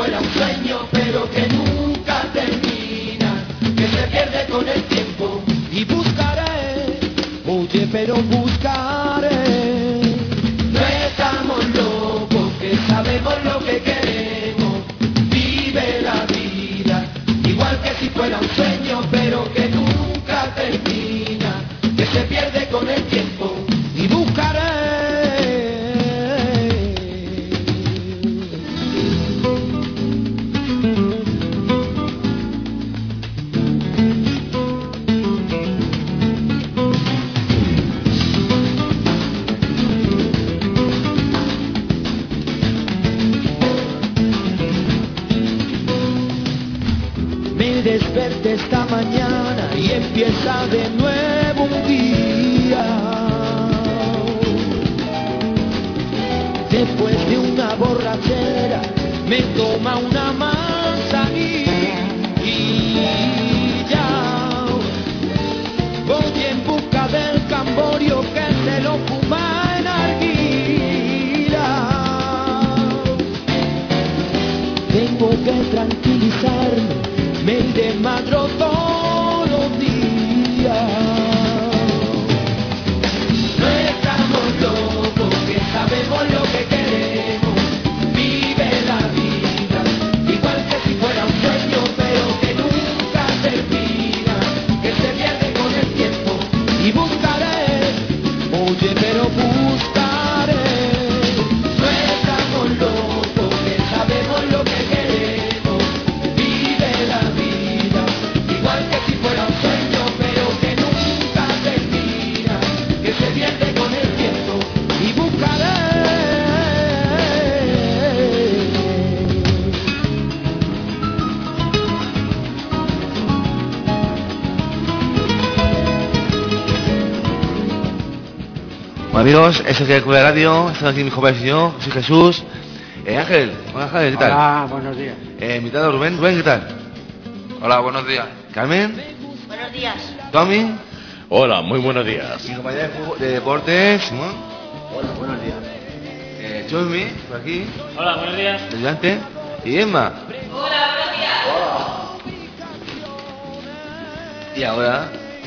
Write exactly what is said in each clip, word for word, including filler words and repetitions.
fuera un sueño, pero que nunca termina, que se pierde con el tiempo. Y buscaré, oye, pero buscaré. No estamos locos, que sabemos lo que queremos. Vive la vida, igual que si fuera un sueño, pero que nunca termina, que se pierde con el tiempo. Y buscaré. Desperté esta mañana y empieza de nuevo un día. Después de una borrachera me toma una manzanilla y ya voy en busca del camborio que se lo fuma en arguila. Tengo que tranquilizarme, me desmadro todos los días. No estamos locos, que sabemos lo que queremos. Vive la vida, igual que si fuera un sueño, pero que nunca termina, que se pierde con el tiempo. Y buscaré, oye, pero buscaré. No estamos locos, que sabemos lo que queremos. Igual que si fuera un sueño, pero que nunca termina, que se pierde con el tiempo. Y buscaré. Bueno, amigos, eso es el Club de Radio. Estamos aquí mis jóvenes y yo. Soy Jesús. Eh, Ángel, hola Ángel, ¿qué tal? Hola, buenos días. Eh, invitado Rubén, Rubén, ¿qué tal? Hola, buenos días. Carmen. Buenos días. Tommy. Hola, muy buenos días. Mi compañera de, fútbol- de deportes, Simón. Hola, buenos días. Eh, Chosmi, por aquí. Hola, buenos días. Ayudante. Y Emma. Hola, buenos días. Y ahora.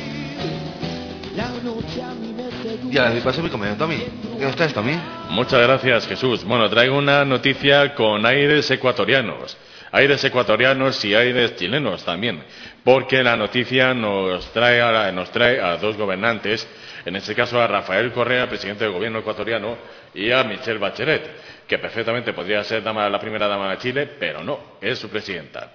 Y ahora mi paso a mi compañero Tommy. ¿Qué nos traes, Tommy? Muchas gracias, Jesús. Bueno, traigo una noticia con aires ecuatorianos. Aires ecuatorianos y aires chilenos también, porque la noticia nos trae, a, nos trae a dos gobernantes, en este caso a Rafael Correa, presidente del gobierno ecuatoriano, y a Michelle Bachelet, que perfectamente podría ser dama, la primera dama de Chile, pero no, es su presidenta.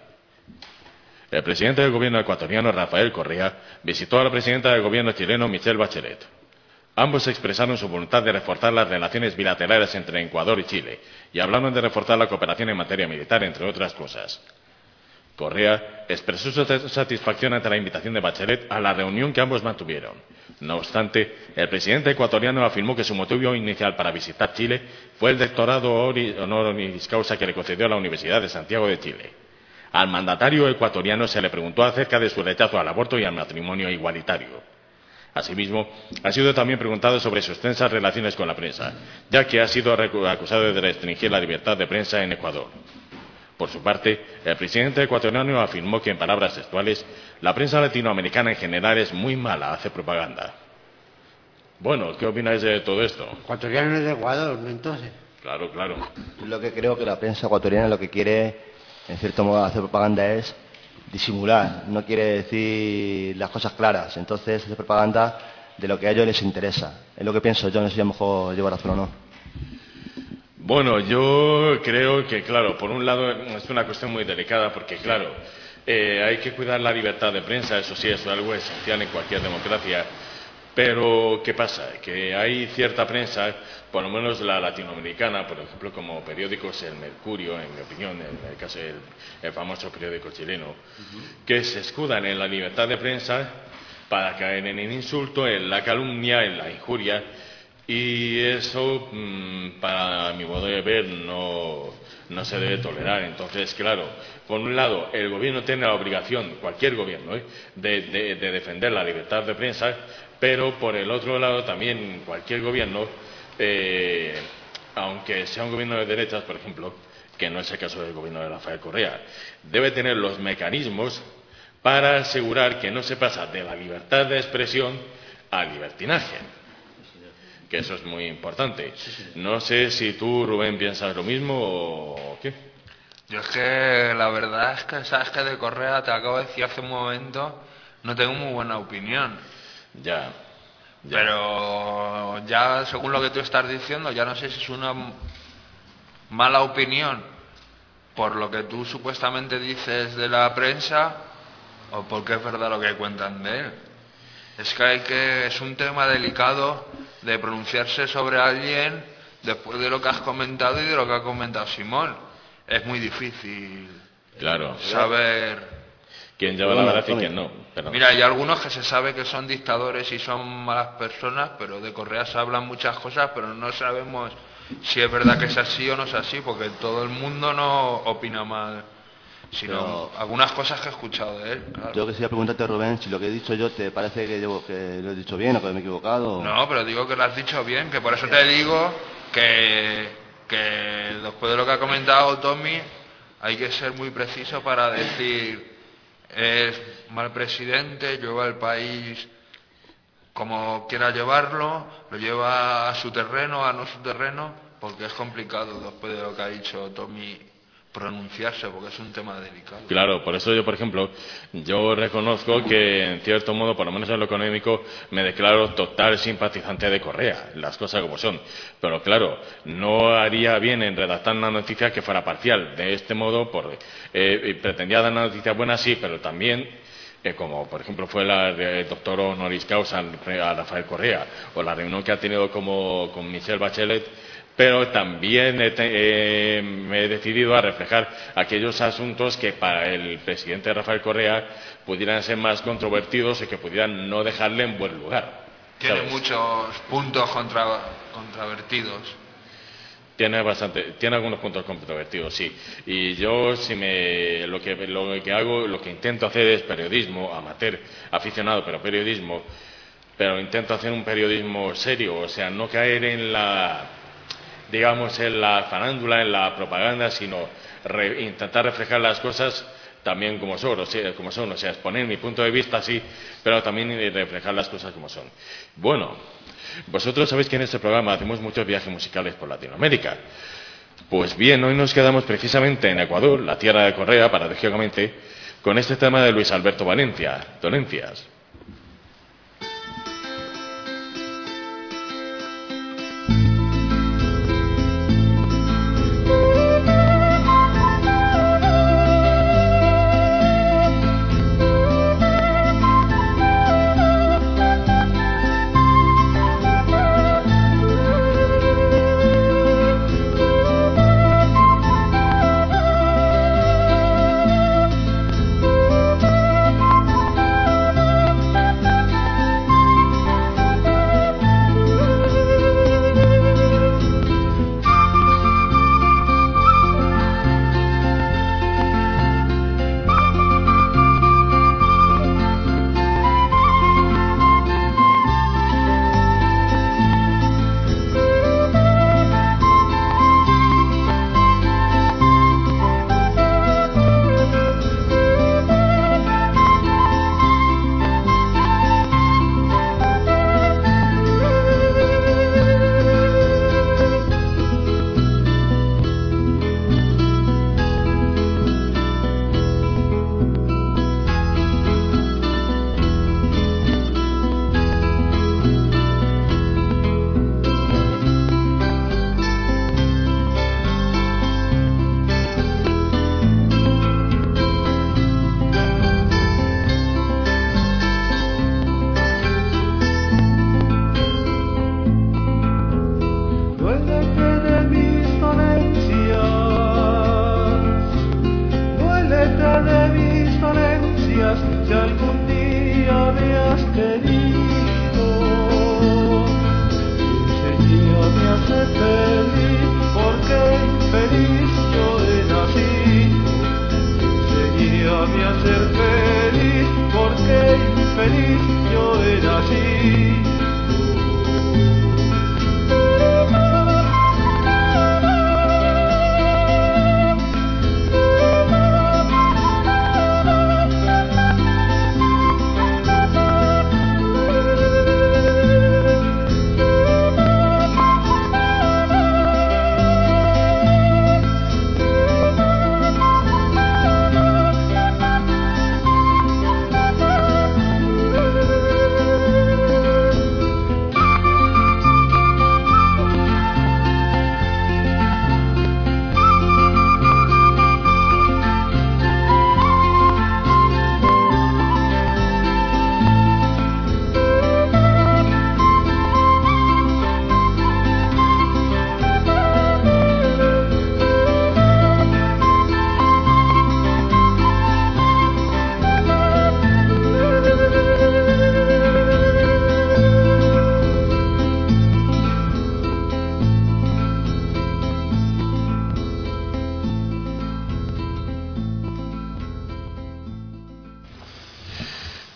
El presidente del gobierno ecuatoriano, Rafael Correa, visitó a la presidenta del gobierno chileno, Michelle Bachelet. Ambos expresaron su voluntad de reforzar las relaciones bilaterales entre Ecuador y Chile y hablaron de reforzar la cooperación en materia militar, entre otras cosas. Correa expresó su satisfacción ante la invitación de Bachelet a la reunión que ambos mantuvieron. No obstante, el presidente ecuatoriano afirmó que su motivo inicial para visitar Chile fue el doctorado honoris causa que le concedió la Universidad de Santiago de Chile. Al mandatario ecuatoriano se le preguntó acerca de su rechazo al aborto y al matrimonio igualitario. Asimismo, ha sido también preguntado sobre sus tensas relaciones con la prensa, ya que ha sido acusado de restringir la libertad de prensa en Ecuador. Por su parte, el presidente ecuatoriano afirmó que, en palabras textuales, la prensa latinoamericana en general es muy mala, hace propaganda. Bueno, ¿qué opináis de todo esto? Ecuatoriano es de Ecuador, ¿no? Entonces. Claro, claro. Lo que creo que la prensa ecuatoriana lo que quiere, en cierto modo, hacer propaganda es disimular, no quiere decir las cosas claras, entonces hace propaganda de lo que a ellos les interesa. Es lo que pienso yo, no sé si a lo mejor llevo razón o no. Bueno, yo creo que, claro, por un lado es una cuestión muy delicada porque, claro, eh, hay que cuidar la libertad de prensa, eso sí, es algo esencial en cualquier democracia. Pero, ¿qué pasa? Que hay cierta prensa, por lo menos la latinoamericana, por ejemplo, como periódicos El Mercurio, en mi opinión, en el caso del el famoso periódico chileno, uh-huh. que se escudan en la libertad de prensa para caer en el insulto, en la calumnia, en la injuria, y eso, mmm, para mi modo de ver, no, no se debe tolerar. Entonces, claro, por un lado, el gobierno tiene la obligación, cualquier gobierno, ¿eh? de, de, de defender la libertad de prensa, pero por el otro lado también cualquier gobierno, eh, aunque sea un gobierno de derechas, por ejemplo, que no es el caso del gobierno de Rafael Correa. Debe tener los mecanismos para asegurar que no se pasa de la libertad de expresión al libertinaje, que eso es muy importante. No sé si tú, Rubén, piensas lo mismo o qué. Yo es que la verdad es que, sabes que de Correa, te acabo de decir hace un momento, no tengo muy buena opinión. Ya, ya. Pero ya, según lo que tú estás diciendo, ya no sé si es una mala opinión por lo que tú supuestamente dices de la prensa o porque es verdad lo que cuentan de él. Es que hay que es un tema delicado de pronunciarse sobre alguien después de lo que has comentado y de lo que ha comentado Simón. Es muy difícil, claro, saber quién lleva la verdad y quién no. Perdón. Mira, hay algunos que se sabe que son dictadores y son malas personas, pero de Correa se hablan muchas cosas, pero no sabemos si es verdad que es así o no es así, porque todo el mundo no opina mal, sino pero algunas cosas que he escuchado de él. Claro. Yo quisiera preguntarte, Rubén, si lo que he dicho yo te parece que, yo, que lo he dicho bien o que me he equivocado. O... No, pero digo que lo has dicho bien, que por eso te digo que, que después de lo que ha comentado Tommy, hay que ser muy preciso para decir es mal presidente, lleva el país como quiera llevarlo, lo lleva a su terreno, a no su terreno, porque es complicado después de lo que ha dicho Tommy pronunciarse, porque es un tema delicado. Claro, por eso yo, por ejemplo, yo reconozco que en cierto modo, por lo menos en lo económico, me declaro total simpatizante de Correa, las cosas como son. Pero claro, no haría bien en redactar una noticia que fuera parcial. De este modo, por, eh, pretendía dar una noticia buena, sí, pero también, eh, como por ejemplo fue la del doctor honoris causa a Rafael Correa, o la reunión que ha tenido como, con Michelle Bachelet, pero también he, eh, me he decidido a reflejar aquellos asuntos que para el presidente Rafael Correa pudieran ser más controvertidos y que pudieran no dejarle en buen lugar. Tiene ¿sabes? muchos puntos contra, controvertidos. Tiene bastante, tiene algunos puntos controvertidos, sí. Y yo, si me, lo que, lo que hago, lo que intento hacer es periodismo amateur, aficionado, pero periodismo, pero intento hacer un periodismo serio, o sea, no caer en la, digamos, en la farándula, en la propaganda, sino re, intentar reflejar las cosas también como son, o sea, como son, o sea, exponer mi punto de vista sí, pero también reflejar las cosas como son. Bueno, vosotros sabéis que en este programa hacemos muchos viajes musicales por Latinoamérica. Pues bien, hoy nos quedamos precisamente en Ecuador, la tierra de Correa, paradójicamente, con este tema de Luis Alberto Valencia, Dolencias.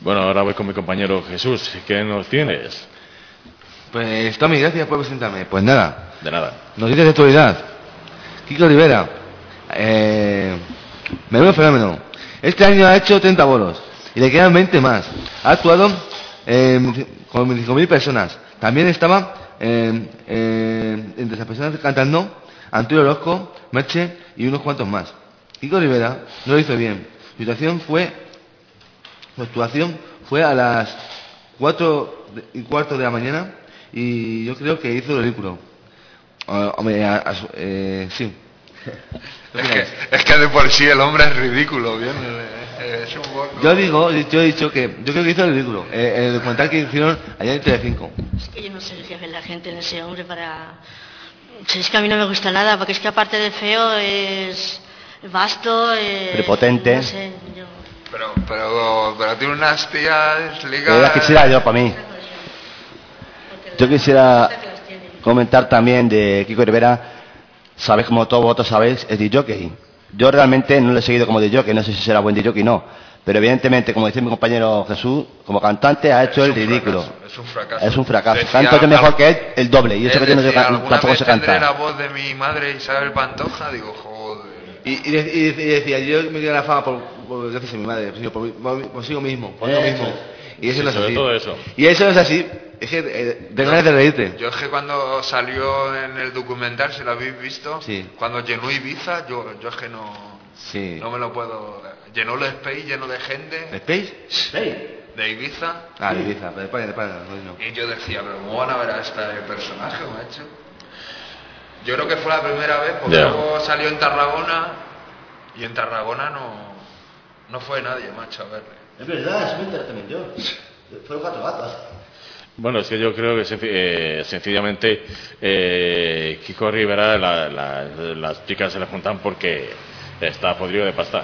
Bueno, ahora voy con mi compañero Jesús. ¿Qué nos tienes? Pues Tommy, gracias por presentarme. Pues nada. De nada. Noticias de actualidad. Kiko Rivera. Eh, menudo fenómeno. Este año ha hecho treinta bolos y le quedan veinte más. Ha actuado eh, con veinticinco mil personas. También estaba eh, eh, entre esas personas cantando Antonio Orozco, Merche y unos cuantos más. Kiko Rivera no lo hizo bien. Su situación fue, su actuación fue a las cuatro y cuarto de la mañana y yo creo que hizo el ridículo. Uh, hombre, a, a, eh, sí. Es que, es que de por sí el hombre es ridículo, bien. Es un poco... Yo digo, yo he dicho que yo creo que hizo el ridículo. Eh, el documental que hicieron allá en Telecinco. Es que yo no sé qué hace la gente en ese hombre para... Si es que a mí no me gusta nada, porque es que aparte de feo es vasto, es... prepotente. No sé, yo... Pero, pero, pero tiene unas tías Yo ligadas... las quisiera yo para mí. Yo quisiera comentar también de Kiko Rivera. Sabéis, como todos vosotros sabéis, es disc-jockey. Yo realmente no lo he seguido como disc-jockey, no sé si será buen disc-jockey o no. Pero evidentemente, como dice mi compañero Jesús, como cantante ha hecho el ridículo. Fracaso, es un fracaso. Es un fracaso. Decía, Canto yo mejor que él, el doble. Y eso que yo no sé, decía, tampoco vez sé tendré cantar. la voz de mi madre Isabel Pantoja, digo, joder. Y, y, de- y de- y decía, yo me quedo la fama por, por gracias a mi madre, sino por, por, consigo mismo, por yo Eso mismo. Y eso Sí, no es sobre así. todo eso. Y eso no es así. Es que eh, de ganas de reírte. Yo es que cuando salió en el documental, si lo habéis visto, Sí. cuando llenó Ibiza, yo, yo es que no, Sí. no me lo puedo... Llenó el Space, lleno de gente ¿Space? de Ibiza, Ah, de Ibiza, pero para, para, no. y yo decía, pero ¿cómo van a ver a este personaje, macho? Yo creo que fue la primera vez, porque Ya. luego salió en Tarragona, y en Tarragona no, no fue nadie, macho, a verle. Es verdad, eso me enteré también yo. Fueron cuatro gatos. Bueno, es que yo creo que senc- eh, sencillamente eh, Kiko Rivera, la- la- las chicas se le juntan porque está podrido de pasta.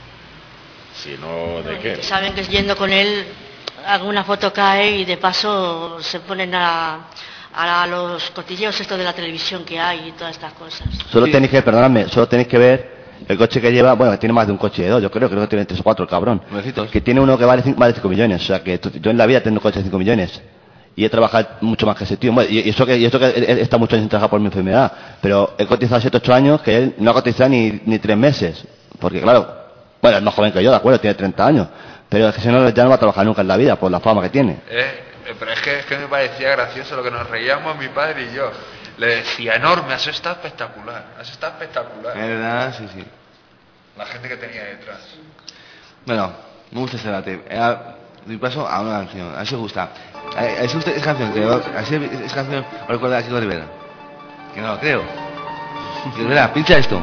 Si no, ¿de qué? Saben que yendo con él alguna foto cae y de paso se ponen a, a los cotilleos estos de la televisión que hay y todas estas cosas. Solo Sí. tenéis que, perdonadme, solo tenéis que ver el coche que lleva. Bueno, tiene más de un coche de dos, yo creo, creo que tiene tres o cuatro, el cabrón. Nuevecitos. Que tiene uno que vale cinco, más de cinco millones. O sea, que tú- yo en la vida tengo un coche de cinco millones. Y he trabajado mucho más que ese tío. Bueno, y, y eso que, y eso que he, he estado muchos años sin trabajar por mi enfermedad. Pero he cotizado siete ocho años que él no ha cotizado ni, ni tres meses. Porque, claro, bueno, es más joven que yo, de acuerdo, tiene treinta años. Pero es que si no, ya no va a trabajar nunca en la vida por la fama que tiene. Eh, eh, pero es que, es que me parecía gracioso lo que nos reíamos mi padre y yo. Le decía, enorme, has estado espectacular, has estado espectacular. Es verdad, sí, sí. La gente que tenía detrás. Bueno, me gusta ese debate. Eh, doy paso a una canción, a ver si os gusta. Eh, ¿Es usted esa canción? Que, así, esa canción os recuerda a Kiko Rivera. Que no lo creo. Kiko Rivera, pincha esto.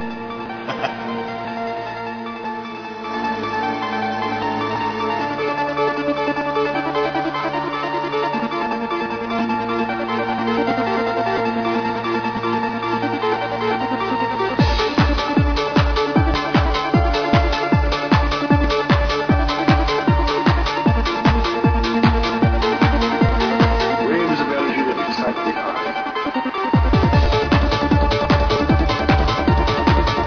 Waves of energy that excite the eye.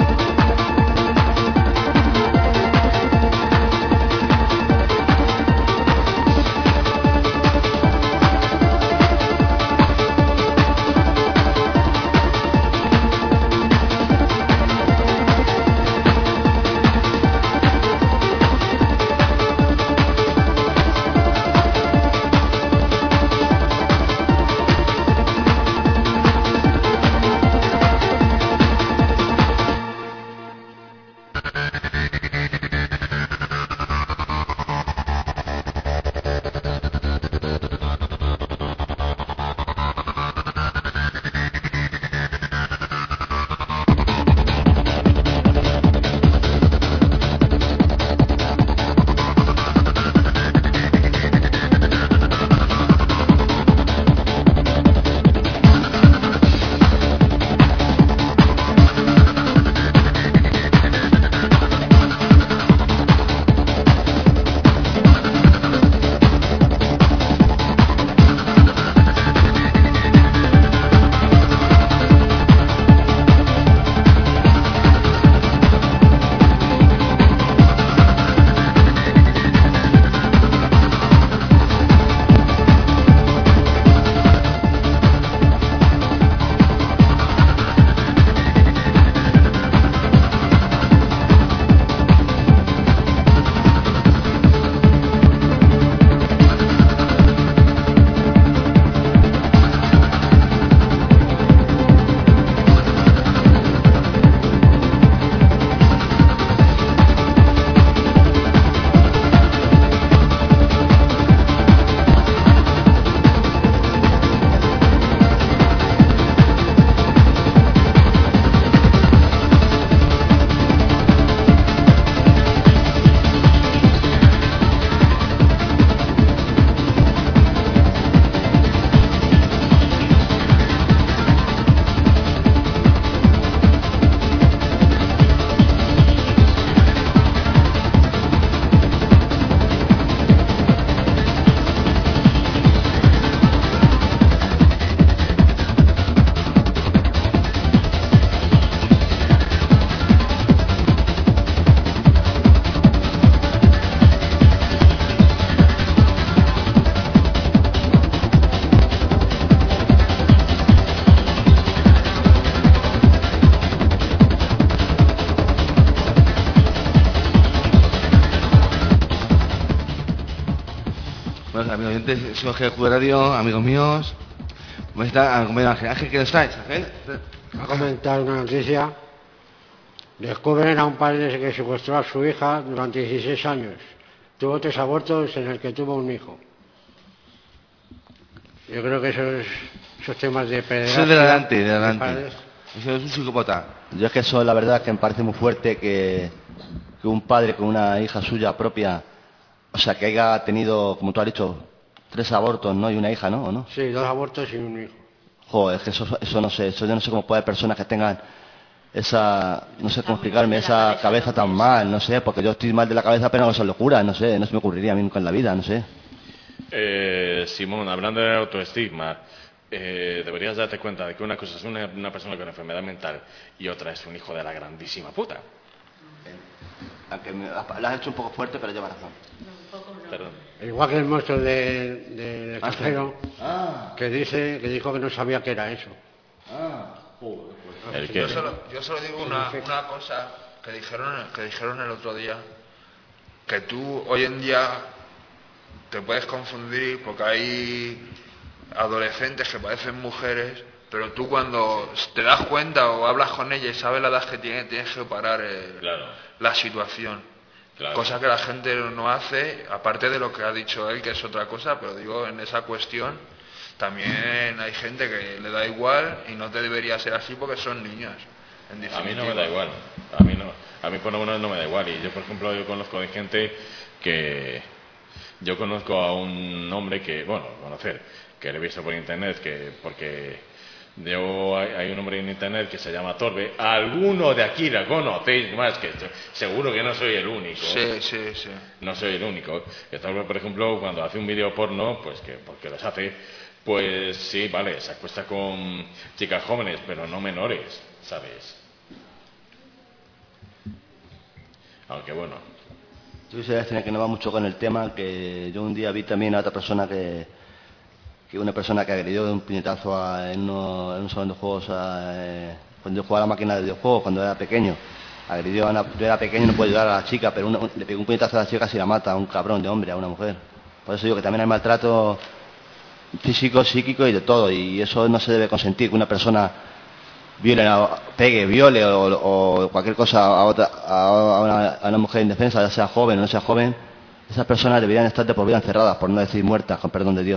Hola, amigos oyentes, soy Ángel de Radio, amigos míos. ¿Cómo está? Compañero Ángel, Ángel, ¿qué nos traes, Ángel? Va a comentar una noticia. Descubren a un padre que secuestró a su hija durante dieciséis años. Tuvo tres abortos en el que tuvo un hijo. Yo creo que esos, esos temas de pederastia... Eso de adelante, de de adelante. padres, Eso es un psicópata. Yo es que eso, la verdad, que me parece muy fuerte que, que un padre con una hija suya propia, o sea, que haya tenido, como tú has dicho, tres abortos, ¿no? Y una hija, ¿no? ¿O no? Sí, dos abortos y un hijo. Joder, es que eso, eso no sé, eso yo no sé cómo puede haber personas que tengan esa, no sé cómo explicarme, esa cabeza tan mal, no sé, porque yo estoy mal de la cabeza, pero no son locuras, no sé, no se me ocurriría a mí nunca en la vida, no sé. Eh, Simón, hablando de autoestigma, eh, deberías darte cuenta de que una cosa es una, una persona con enfermedad mental y otra es un hijo de la grandísima puta. Aunque me, la has hecho un poco fuerte, pero lleva razón. Perdón. Igual que el monstruo de- del Ah, extranjero, Ah, que dice, que dijo que no sabía qué era eso. ah, joder, pues. El que... Yo solo, yo solo digo una, una cosa que dijeron, que dijeron el otro día, que tú hoy en día te puedes confundir porque hay adolescentes que parecen mujeres, pero tú cuando te das cuenta o hablas con ella y sabes la edad que tiene, tienes que parar eh, Claro. la situación. Claro. Cosa que la gente no hace, aparte de lo que ha dicho él, que es otra cosa, pero digo, en esa cuestión también hay gente que le da igual y no te debería ser así porque son niños. En A mí no definitiva. me da igual, a mí no, a mí por lo menos no me da igual. Y yo, por ejemplo, yo conozco de gente que, yo conozco a un hombre que, bueno, conocer, que lo he visto por internet, que porque yo, hay, hay un hombre en internet que se llama Torbe, alguno de aquí la conocéis más, que yo- seguro que no soy el único. Sí, sí, sí. No soy el único. Que Torbe, por ejemplo, cuando hace un vídeo porno, pues que porque los hace, pues sí, vale, se acuesta con chicas jóvenes, pero no menores, ¿sabes? Aunque bueno, Yo quisiera decir que no va mucho con el tema, que yo un día vi también a otra persona que, que una persona que agredió de un puñetazo a- en, uno- en un salón de juegos a, eh, cuando yo jugaba a la máquina de videojuegos cuando era pequeño. Agredió a una, yo era pequeño y no puedo ayudar a la chica, pero una- le pegó un puñetazo a la chica y la mata, a un cabrón de hombre, a una mujer. Por eso digo que también hay maltrato físico, psíquico y de todo, y eso no se debe consentir, que una persona viole, a- pegue, viole o, o cualquier cosa a, otra, a, una, a una mujer indefensa, ya sea joven o no sea joven. Esas personas deberían estar de por vida encerradas, por no decir muertas, con perdón de Dios.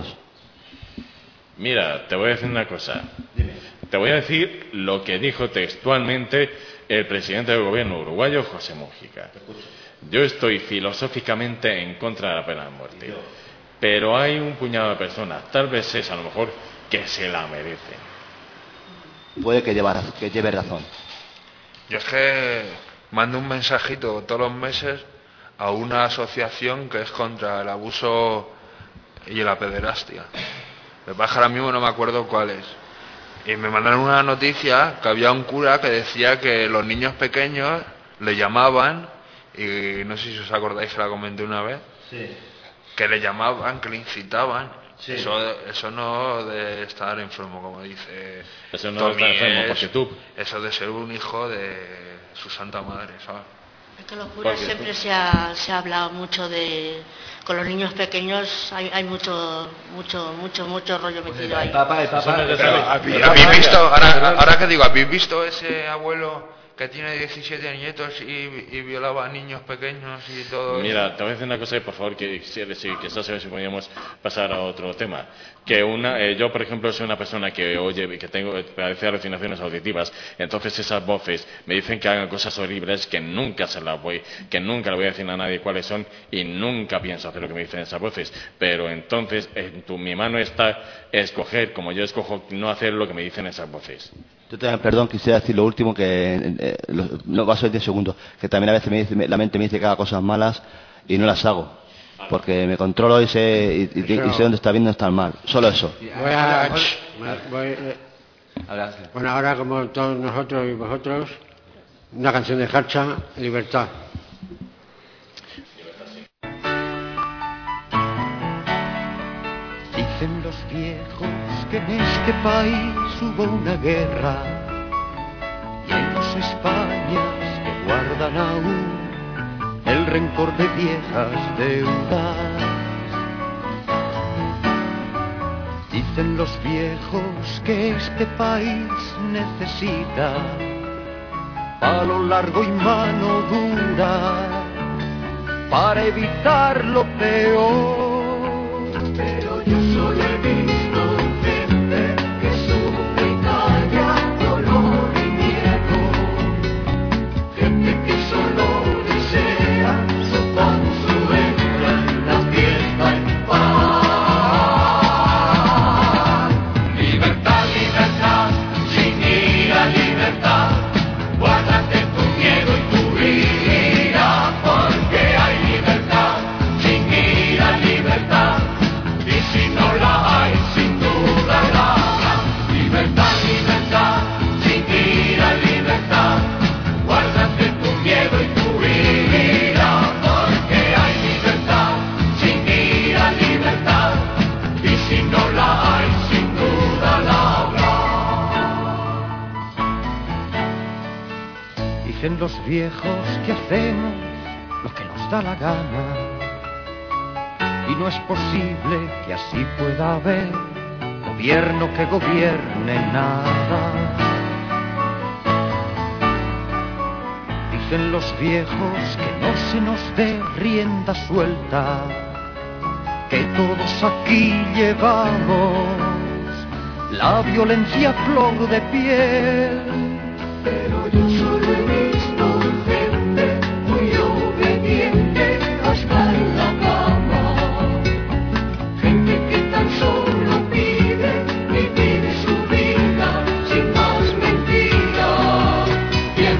mira, te voy a decir una cosa. Te voy a decir lo que dijo textualmente el presidente del gobierno uruguayo, José Mújica. Yo estoy filosóficamente en contra de la pena de muerte, pero hay un puñado de personas, tal vez es a lo mejor, que se la merecen. Puede que lleve, que lleve razón. Yo es que mando un mensajito todos los meses a una asociación que es contra el abuso y la pederastia. Me pasa que ahora mismo no me acuerdo cuál es. Y me mandaron una noticia que había un cura que decía que los niños pequeños le llamaban, y no sé si os acordáis que la comenté una vez, que le llamaban, que le incitaban. Eso, eso no de estar enfermo, como dice Eso no de Tommy, estar enfermo, es- porque tú- eso de ser un hijo de su santa madre, ¿sabes? Es que los curas Porque- siempre se ha, se ha hablado mucho de... Con los niños pequeños hay, hay mucho, mucho, mucho, mucho rollo metido ahí. Papa, el Eso papa, no es de Pero, saber. ¿habéis ¿habéis visto, ahora, ahora que digo, ¿habéis visto ese abuelo que tiene diecisiete nietos y, y violaba a niños pequeños y todo? Mira, te voy a decir una cosa y por favor que quisiera si, que estás a ver si podíamos pasar a otro tema. Que una, eh, yo por ejemplo soy una persona que oye, que tengo, padece alucinaciones auditivas, entonces esas voces me dicen que hagan cosas horribles que nunca se las voy, que nunca le voy a decir a nadie cuáles son y nunca pienso hacer lo que me dicen esas voces. Pero entonces en tu, mi mano está escoger, como yo escojo no hacer lo que me dicen esas voces. Yo también, perdón, quisiera decir lo último, que eh, lo- no va a ser diez segundos, que también a veces me dice, me- la mente me dice que haga cosas malas y no las hago, porque me controlo y sé, y, y- y sé dónde está bien y dónde está mal. Solo eso. Voy a... voy- eh, Habla, Ángel. bueno, ahora como todos nosotros y vosotros, una canción de Harcha, Libertad. Dicen los viejos que en este país hubo una guerra y hay dos Españas que guardan aún el rencor de viejas deudas. Dicen los viejos que este país necesita palo largo y mano dura para evitar lo peor. Pero yo solo he visto gente que sufre y calla dolor y miedo, gente que solo desea su consuelo en la fiesta en paz. Libertad, libertad, sin ira, libertad, guárdate tu miedo y tu ira, porque hay libertad, sin ira, libertad, y si no la hay, sin duda la habrá. Libertad, libertad, sin ira, libertad, guárdate tu miedo y tu ira, porque hay libertad, sin ira, libertad, y si no la hay, sin duda la habrá. Dicen los viejos que hacemos lo que nos da la gana, y no es posible que así pueda haber gobierno que gobierne nada. Dicen los viejos que no se nos dé rienda suelta, que todos aquí llevamos la violencia a flor de piel. Pero yo solo he visto gente muy obediente hasta en la cama, gente que tan solo pide vivir su vida sin más mentiras y en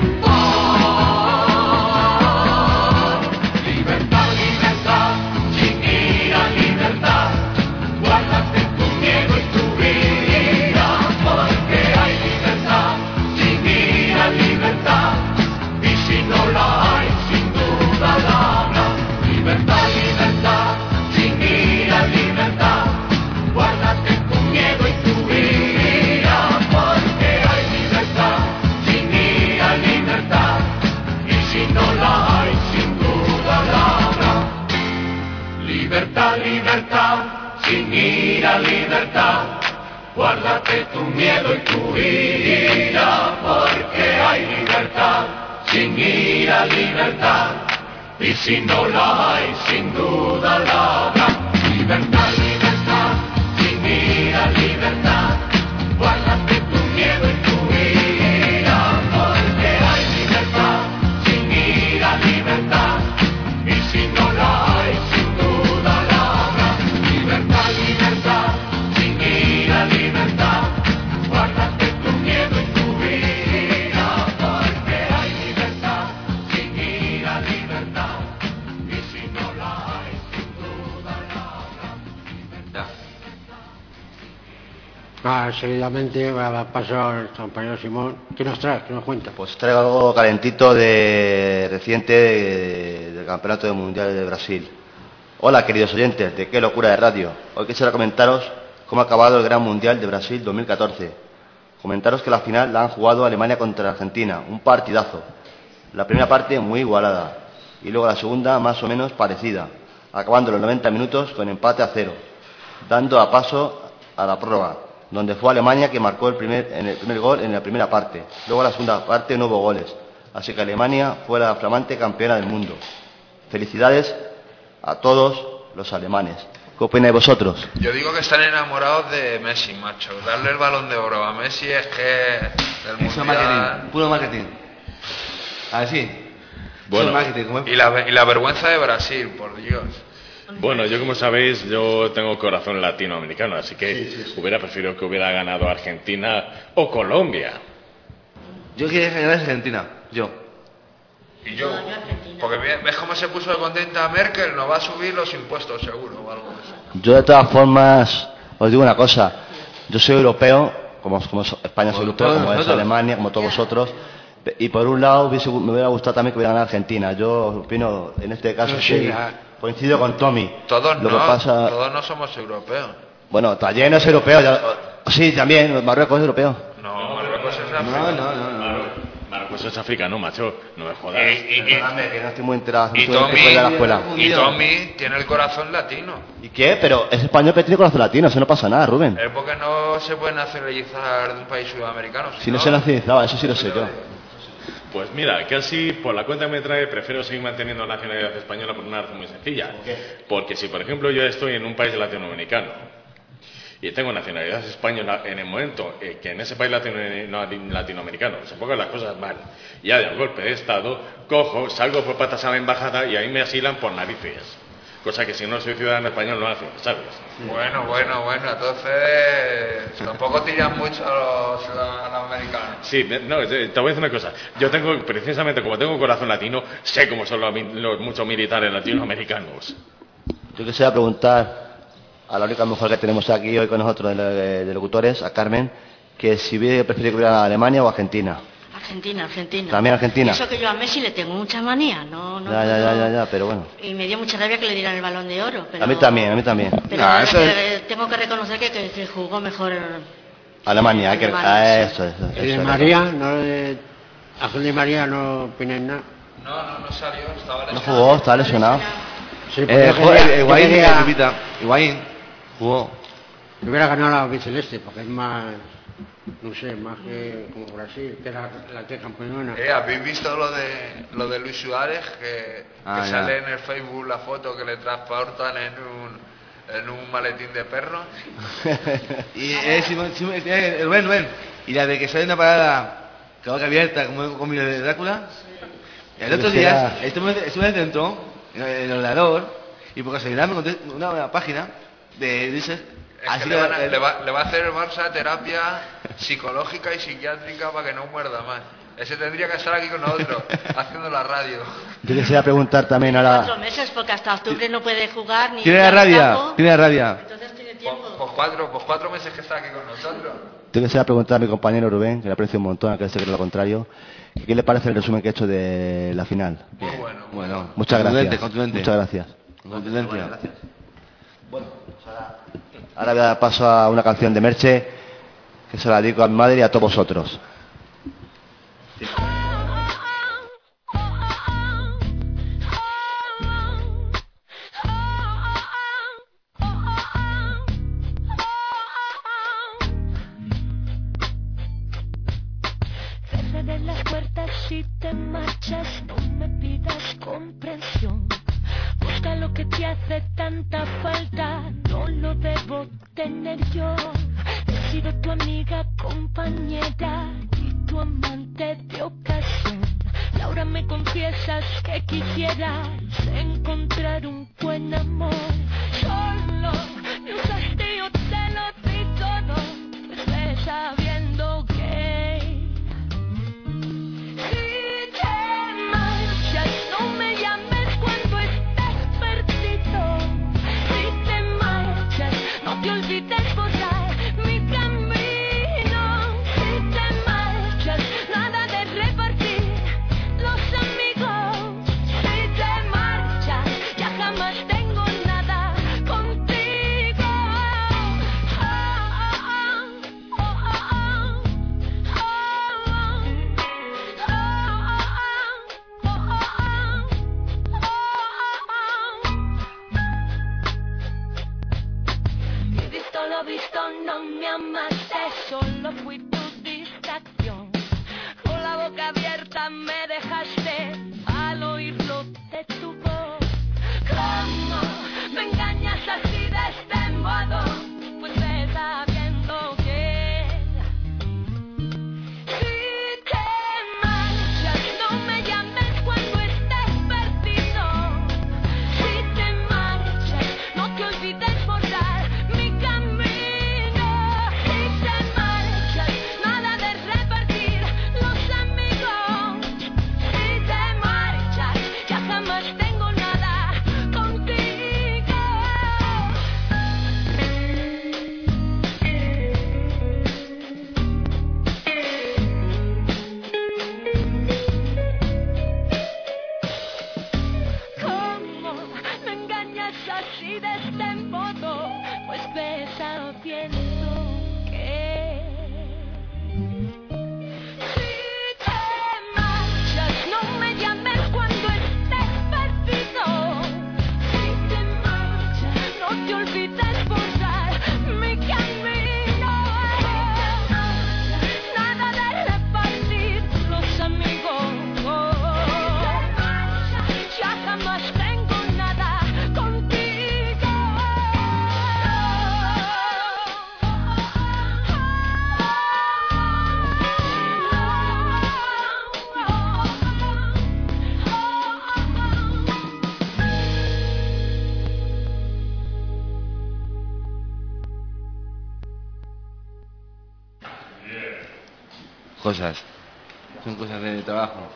paz. Libertad, libertad, sin ira, libertad, guárdate tu miedo y tu ira, porque hay libertad, sin ira, libertad, y si no la hay, sin duda la habrá. Libertad, libertad, sin ira, libertad, guárdate tu miedo y tu ira, porque hay libertad, sin ira, libertad, y si no la hay, sin duda la habrá. Libertad, libertad, sin ira, libertad, guárdate tu miedo y tu ira, porque hay libertad, sin ira, libertad, y si no la hay, sin duda la habrá. Libertad, libertad, sin ira, libertad, guárdate tu miedo y tu ira, porque hay libertad, sin ira, libertad, y si no la hay, sin duda la habrá. Libertad, libertad, sin ira, libertad, guárdate tu miedo y tu ira, porque hay libertad, sin ira, libertad, y si no la hay, sin duda la habrá. Ya. Ah, seguidamente va a pasar al compañero Simón. ¿Qué nos trae? ¿Qué nos cuenta? Pues traigo algo calentito de reciente de- del Campeonato Mundial de Brasil. Hola, queridos oyentes de Qué Locura de Radio. Hoy quisiera comentaros cómo ha acabado el Gran Mundial de Brasil dos mil catorce. Comentaros que la final la han jugado Alemania contra Argentina, un partidazo. La primera parte muy igualada y luego la segunda más o menos parecida, acabando los noventa minutos con empate a cero, dando a paso a la prórroga, donde fue Alemania que marcó el primer, en el primer gol en la primera parte. Luego en la segunda parte no hubo goles, así que Alemania fue la flamante campeona del mundo. Felicidades a todos los alemanes. ¿Qué opináis vosotros? Yo digo que están enamorados de Messi, macho. Darle el balón de oro a Messi es que del Eso es mundial... marketing, puro marketing. Así. Bueno. Eso es marketing, ¿cómo es? Y la, y la vergüenza de Brasil, por Dios. Bueno, yo como sabéis, yo tengo corazón latinoamericano, así que hubiera preferido que hubiera ganado Argentina o Colombia. Yo quería que ganara Argentina, yo. Y yo, No, yo Argentina. porque ve- ves cómo se puso de contenta Merkel, nos va a subir los impuestos seguro o algo de eso. Yo de todas formas os digo una cosa. Yo soy europeo, como, como so- España es Como europeo, todos como es nosotros. Alemania, como todos vosotros. Pe- Y por un lado hubiese- me hubiera gustado también que hubiera ganado Argentina. Yo opino, en este caso No, sí, sí, la- coincido con Tommy. Todos Lo no, que pasa, todos no somos europeos. bueno, también es europeo. ya- sí, también, Marruecos es europeo. No, Marruecos es No, africano. no, no, no. Marruecos pues es africano, macho, no me jodas. Y, y, y, Perdóname, que no estoy muy enterado. y Estuve- Tommy, estuve en la escuela. y Tommy tiene el corazón latino. ¿Y qué? Pero es español que tiene corazón latino, eso no pasa nada, Rubén. Es porque no se puede nacionalizar de un país sudamericano. Si no se nacionalizaba, eso sí lo sé yo. Pues mira, casi por la cuenta que me trae prefiero seguir manteniendo la nacionalidad española por una razón muy sencilla. Porque si, por ejemplo, yo estoy en un país latinoamericano y tengo nacionalidad española, en el momento eh, que en ese país latino, no, latinoamericano se pongan las cosas mal y haya un golpe de Estado, cojo, salgo por patas a la embajada y ahí me asilan por narices. Cosa que si no soy ciudadano español no hace, ¿sabes? Bueno, bueno, bueno, entonces tampoco tiran mucho a los ciudadanos americanos. Sí, no, te voy a decir una cosa. Yo tengo, precisamente como tengo corazón latino, sé cómo son los, los muchos militares latinoamericanos. Yo quisiera preguntar a la única mujer que tenemos aquí hoy con nosotros de, de locutores, a Carmen, que si hubiera preferido que hubiera Alemania o Argentina. Argentina, Argentina. También Argentina. Eso que yo a Messi le tengo mucha manía, no, no Ya, ya, ya, puedo- ya, ya, pero bueno. Y me dio mucha rabia que le dieran el Balón de Oro. Pero, A mí también, a mí también. Pero Ah, eso es- eh, tengo que reconocer que, que, que jugó mejor. Alemania, hay que... Alemania, ah, sí. eso, eso, Y de eso. María, no de... Ángel Di María no opináis nada. No, no, no salió, estaba No lesionado. jugó, está lesionado. Sí, porque Eh, yo jugó- quería- eh, yo Higuaín, quería- eh, Lupita, Higuaín jugó. yo hubiera ganado la Biceleste, porque es más, no sé, más que como Brasil, que era la que campeona. Eh, ¿habéis visto lo de lo de Luis Suárez? Que, Ah, que ya. sale en el Facebook la foto que le transportan en un, en un maletín de perro. Y eh, Simón- Simón- eh, Rubén, Rubén. Y la de que sale una parada con boca abierta, como con de Drácula. El otro Será- día estuve, estuve dentro, en el, en el ordenador, y por casualidad me encontré una, una página de dices. Es Así que le, van a- que, eh, le va, le va a hacer el Barça terapia psicológica y psiquiátrica para que no muerda más. Ese tendría que estar aquí con nosotros, haciendo la radio. Yo quisiera preguntar también Cuatro ahora... meses, porque hasta octubre no puede jugar ni. tiene ir la al rabia, campo. tiene la rabia. Entonces tiene Pues, tiempo. pues cuatro, pues cuatro meses que está aquí con nosotros. Yo quisiera preguntar a mi compañero Rubén, que le aprecio un montón, a que se cree lo contrario, que ¿qué le parece el resumen que he hecho de la final? Muy bueno. Bueno, Muchas contundente, gracias. contundente. Muchas gracias. Con contundencia. Ahora voy a dar paso a una canción de Merche, que se la dedico a mi madre y a todos vosotros. Cerraré las puertas si te marchas, no me pidas comprensión. Busca lo que te hace tanta falta, no lo debo tener yo. He sido tu amiga, compañera y tu amante de ocasión. Y ahora me confiesas que quisieras encontrar un buen amor. Solo me usaste, yo te lo di todo, estés sabiendo que si te marchas, no me llames cuando estés perdido. Si te marchas, no te olvides borrar mi camino. Si te marchas, nada de repartir los amigos. Si te marchas, ya jamás tengo nada contigo. Oh, oh, oh, oh, he visto lo visto, no me amaste, solo fui tu distracción. Con la boca abierta me dejaste al oírlo de tu voz. ¿Cómo me engañas así de este modo? Pues ve sabiendo que si te marchas, no me llames cuando estés perdido. Si te marchas, no te olvides borrar mi camino. Si te marchas, nada de repartir los amigos. Si te marchas, cosas. Son cosas de trabajo.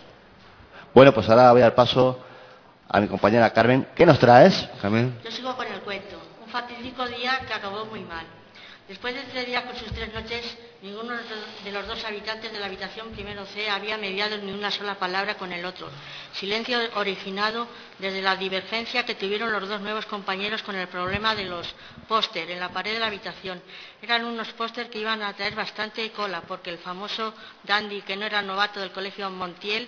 Bueno, pues ahora voy al paso a mi compañera Carmen. ¿Qué nos traes, Carmen? Yo sigo con el cuento. Un fatídico día que acabó muy mal. Después de tres días con sus tres noches, ninguno de los dos habitantes de la habitación primero C había mediado ni una sola palabra con el otro. Silencio originado desde la divergencia que tuvieron los dos nuevos compañeros con el problema de los póster en la pared de la habitación. Eran unos póster que iban a traer bastante cola, porque el famoso dandy, que no era novato del colegio Montiel,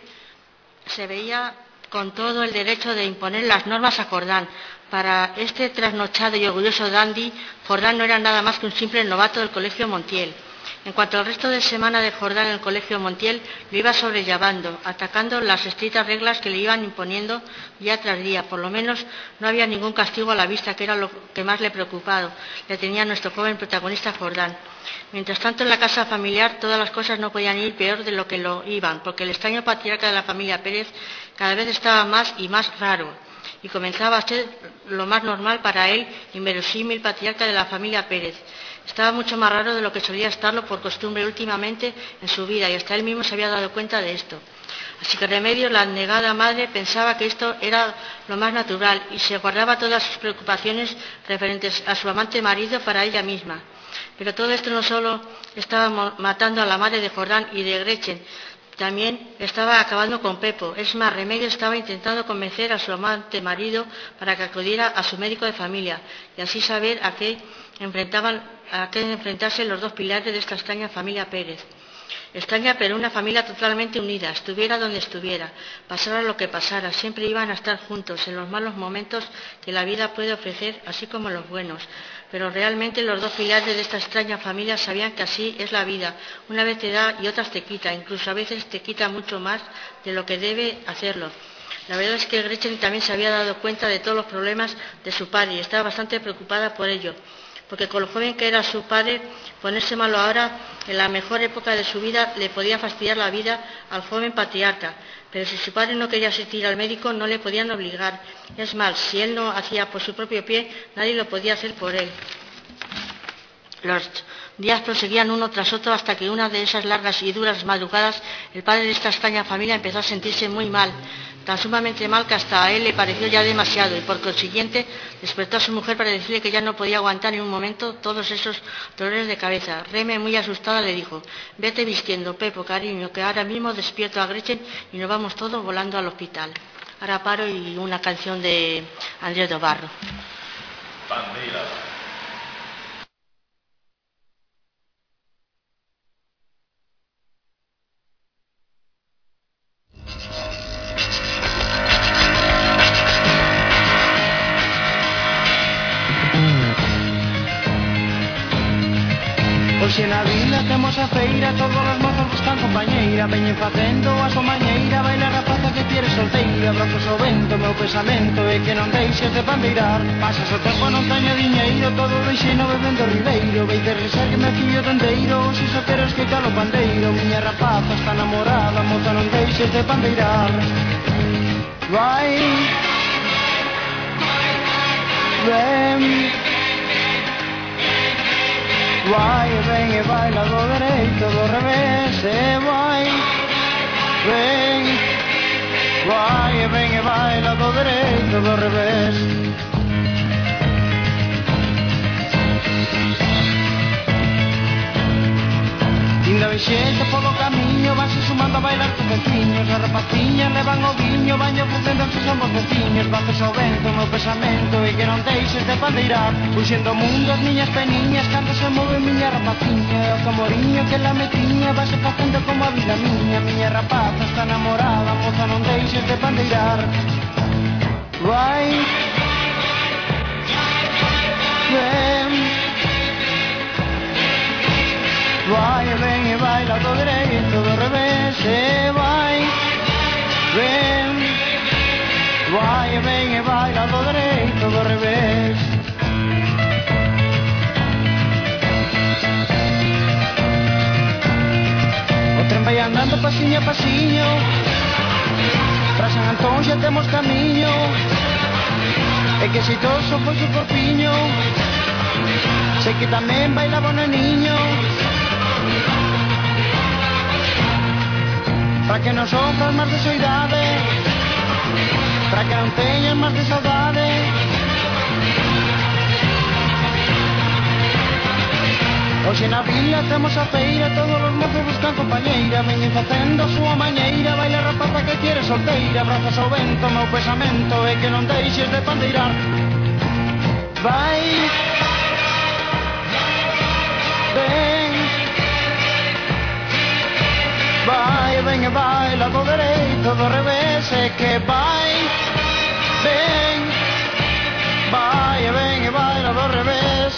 se veía con todo el derecho de imponer las normas a Jordán. Para este trasnochado y orgulloso dandy, Jordán no era nada más que un simple novato del colegio Montiel. En cuanto al resto de semana de Jordán en el colegio Montiel, lo iba sobrellevando, atacando las estrictas reglas que le iban imponiendo día tras día. Por lo menos no había ningún castigo a la vista, que era lo que más le preocupaba, le tenía a nuestro joven protagonista Jordán. Mientras tanto, en la casa familiar todas las cosas no podían ir peor de lo que lo iban, porque el extraño patriarca de la familia Pérez cada vez estaba más y más raro, y comenzaba a ser lo más normal para él, inverosímil patriarca de la familia Pérez. Estaba mucho más raro de lo que solía estarlo por costumbre últimamente en su vida, y hasta él mismo se había dado cuenta de esto. Así que Remedios, la negada madre, pensaba que esto era lo más natural y se guardaba todas sus preocupaciones referentes a su amante marido para ella misma. Pero todo esto no solo estaba matando a la madre de Jordán y de Gretchen, también estaba acabando con Pepo. Es más, Remedios estaba intentando convencer a su amante marido para que acudiera a su médico de familia y así saber a qué enfrentaban, a qué enfrentarse los dos pilares de esta extraña familia Pérez. Extraña, pero una familia totalmente unida, estuviera donde estuviera, pasara lo que pasara, siempre iban a estar juntos en los malos momentos que la vida puede ofrecer, así como en los buenos. Pero realmente los dos pilares de esta extraña familia sabían que así es la vida, una vez te da y otras te quita, incluso a veces te quita mucho más de lo que debe hacerlo. La verdad es que Gretchen también se había dado cuenta de todos los problemas de su padre y estaba bastante preocupada por ello, porque con lo joven que era su padre, ponerse malo ahora, en la mejor época de su vida, le podía fastidiar la vida al joven patriarca. Pero si su padre no quería asistir al médico, no le podían obligar. Es más, si él no hacía por su propio pie, nadie lo podía hacer por él. Los días proseguían uno tras otro hasta que una de esas largas y duras madrugadas, el padre de esta extraña familia empezó a sentirse muy mal, tan sumamente mal que hasta a él le pareció ya demasiado, y por consiguiente despertó a su mujer para decirle que ya no podía aguantar en un momento todos esos dolores de cabeza. Reme, muy asustada, le dijo: vete vistiendo, Pepo, cariño, que ahora mismo despierto a Gretchen y nos vamos todos volando al hospital. Ahora paro y una canción de Andrés Dobarro. Bandera. Hoxe na vila temos a feira, todos os mozos buscan compañeira, veñen facendo a súa mañeira, baila rapaza que quieres solteira, brazos ao vento, meu pensamento é que non deixes de pandeirar. Pasas o tempo, non teño diñeiro, todo deixino bebendo ribeiro, vei de risar que me fillo tonteiro, se só quero escoitar o pandeiro, miña rapaza está namorada, moza non deixes de pandeirar. Vai, ven, vai e ven e baila do dereito, do revés, e vai, ven, vai e ven e baila do dereito, do revés. Tinda vexete polo camiño, vanse sumando a bailar con veciños, as rapaciñas levan o viño, van ofrecendo que somos veciños, baces ao vento, meu pensamento e que non deixes de pandeirar, puxendo o mundo as miñas peniñas, cando se move miña rapaciña, o camoriño que la metiña, vanse facendo como a vida miña, miña rapaza está namorada, moza non deixes de pandeirar. Vai, ven, vai e ven e baila do dereito, do revés, e vai, ven, vai e ven e baila do dereito, do revés. O tren vai andando pasiño a pasiño, pra San Antón xa temos camiño, e que xeitoso foi o corpiño, sei que tamén bailaba o neniño. para que non sofras máis de soidade, para que non teñas máis de saudade. Hoxe na vila temos a feira, todos os mozos buscan compañeira, veñen facendo a súa mañeira, baila rapaza que quere solteira, brazos ao vento, meu pesamento é que non deixes de pandeirar. Vai, ven, vai, ven e baila do dereito, do revés, é que vai, ven, vai, ven e baila do revés.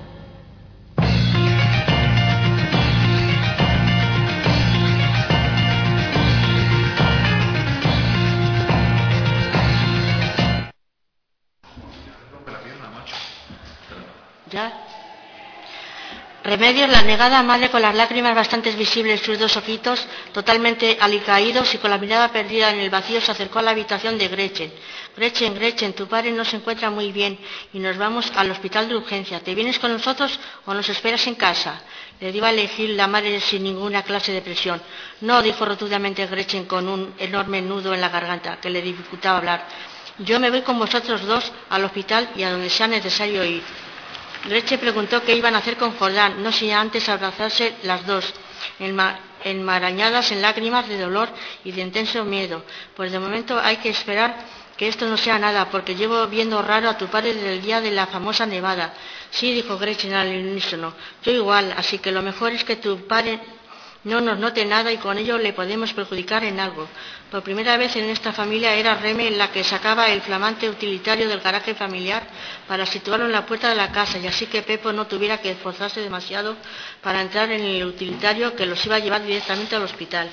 ¿Ya? Remedios, la negada madre, con las lágrimas bastante visibles sus dos ojitos, totalmente alicaídos y con la mirada perdida en el vacío, se acercó a la habitación de Gretchen. Gretchen, Gretchen, tu padre no se encuentra muy bien y nos vamos al hospital de urgencia. ¿Te vienes con nosotros o nos esperas en casa? Le dio a elegir la madre sin ninguna clase de presión. No, dijo rotundamente Gretchen con un enorme nudo en la garganta que le dificultaba hablar. Yo me voy con vosotros dos al hospital y a donde sea necesario ir. Gretchen preguntó qué iban a hacer con Jordán, no sin antes abrazarse las dos, enma enmarañadas en lágrimas de dolor y de intenso miedo. Pues de momento hay que esperar que esto no sea nada, porque llevo viendo raro a tu padre desde el día de la famosa nevada. Sí, dijo Gretchen al unísono, yo igual, así que lo mejor es que tu padre no nos note nada y con ello le podemos perjudicar en algo. Por primera vez en esta familia era Reme la que sacaba el flamante utilitario del garaje familiar para situarlo en la puerta de la casa, y así que Pepo no tuviera que esforzarse demasiado para entrar en el utilitario que los iba a llevar directamente al hospital.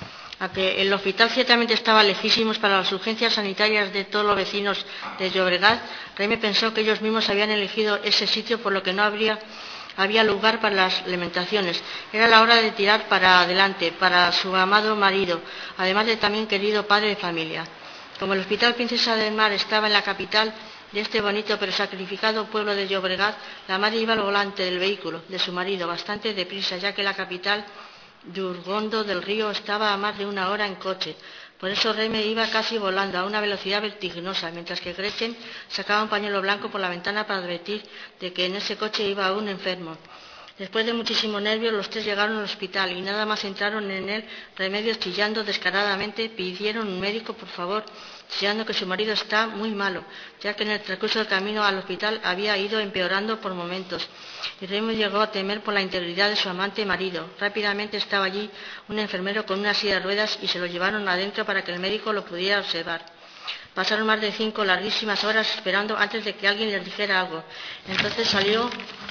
A que el hospital ciertamente estaba lejísimos para las urgencias sanitarias de todos los vecinos de Llobregat, Reme pensó que ellos mismos habían elegido ese sitio, por lo que no habría había lugar para las lamentaciones. Era la hora de tirar para adelante, para su amado marido, además de también querido padre de familia. Como el Hospital Princesa del Mar estaba en la capital de este bonito pero sacrificado pueblo de Llobregat, la madre iba al volante del vehículo de su marido bastante deprisa, ya que la capital de Urgondo del Río estaba a más de una hora en coche. Por eso Reme iba casi volando a una velocidad vertiginosa, mientras que Gretchen sacaba un pañuelo blanco por la ventana para advertir de que en ese coche iba un enfermo. Después de muchísimos nervios, los tres llegaron al hospital y nada más entraron en él, Remedios, chillando descaradamente, pidieron un médico, por favor, chillando que su marido está muy malo, ya que en el transcurso del camino al hospital había ido empeorando por momentos. Y Remedios llegó a temer por la integridad de su amante marido. Rápidamente estaba allí un enfermero con una silla de ruedas y se lo llevaron adentro para que el médico lo pudiera observar. Pasaron más de cinco larguísimas horas esperando antes de que alguien les dijera algo. Entonces salió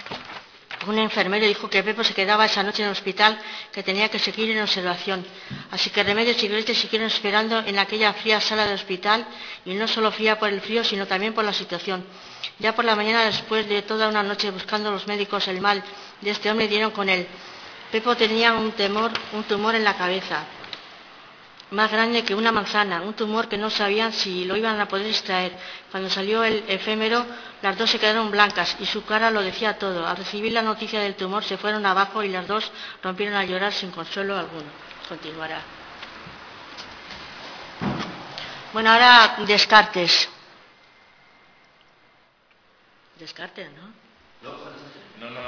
un enfermero y dijo que Pepo se quedaba esa noche en el hospital, que tenía que seguir en observación. Así que Remedios y Gretchen siguieron esperando en aquella fría sala del hospital, y no solo fría por el frío, sino también por la situación. Ya por la mañana, después de toda una noche buscando a los médicos el mal de este hombre, dieron con él. Pepo tenía un, temor, un tumor en la cabeza, más grande que una manzana, un tumor que no sabían si lo iban a poder extraer. Cuando salió el efémero, las dos se quedaron blancas y su cara lo decía todo. Al recibir la noticia del tumor se fueron abajo y las dos rompieron a llorar sin consuelo alguno. Continuará. Bueno, ahora Descartes. Descartes, ¿no? No, no,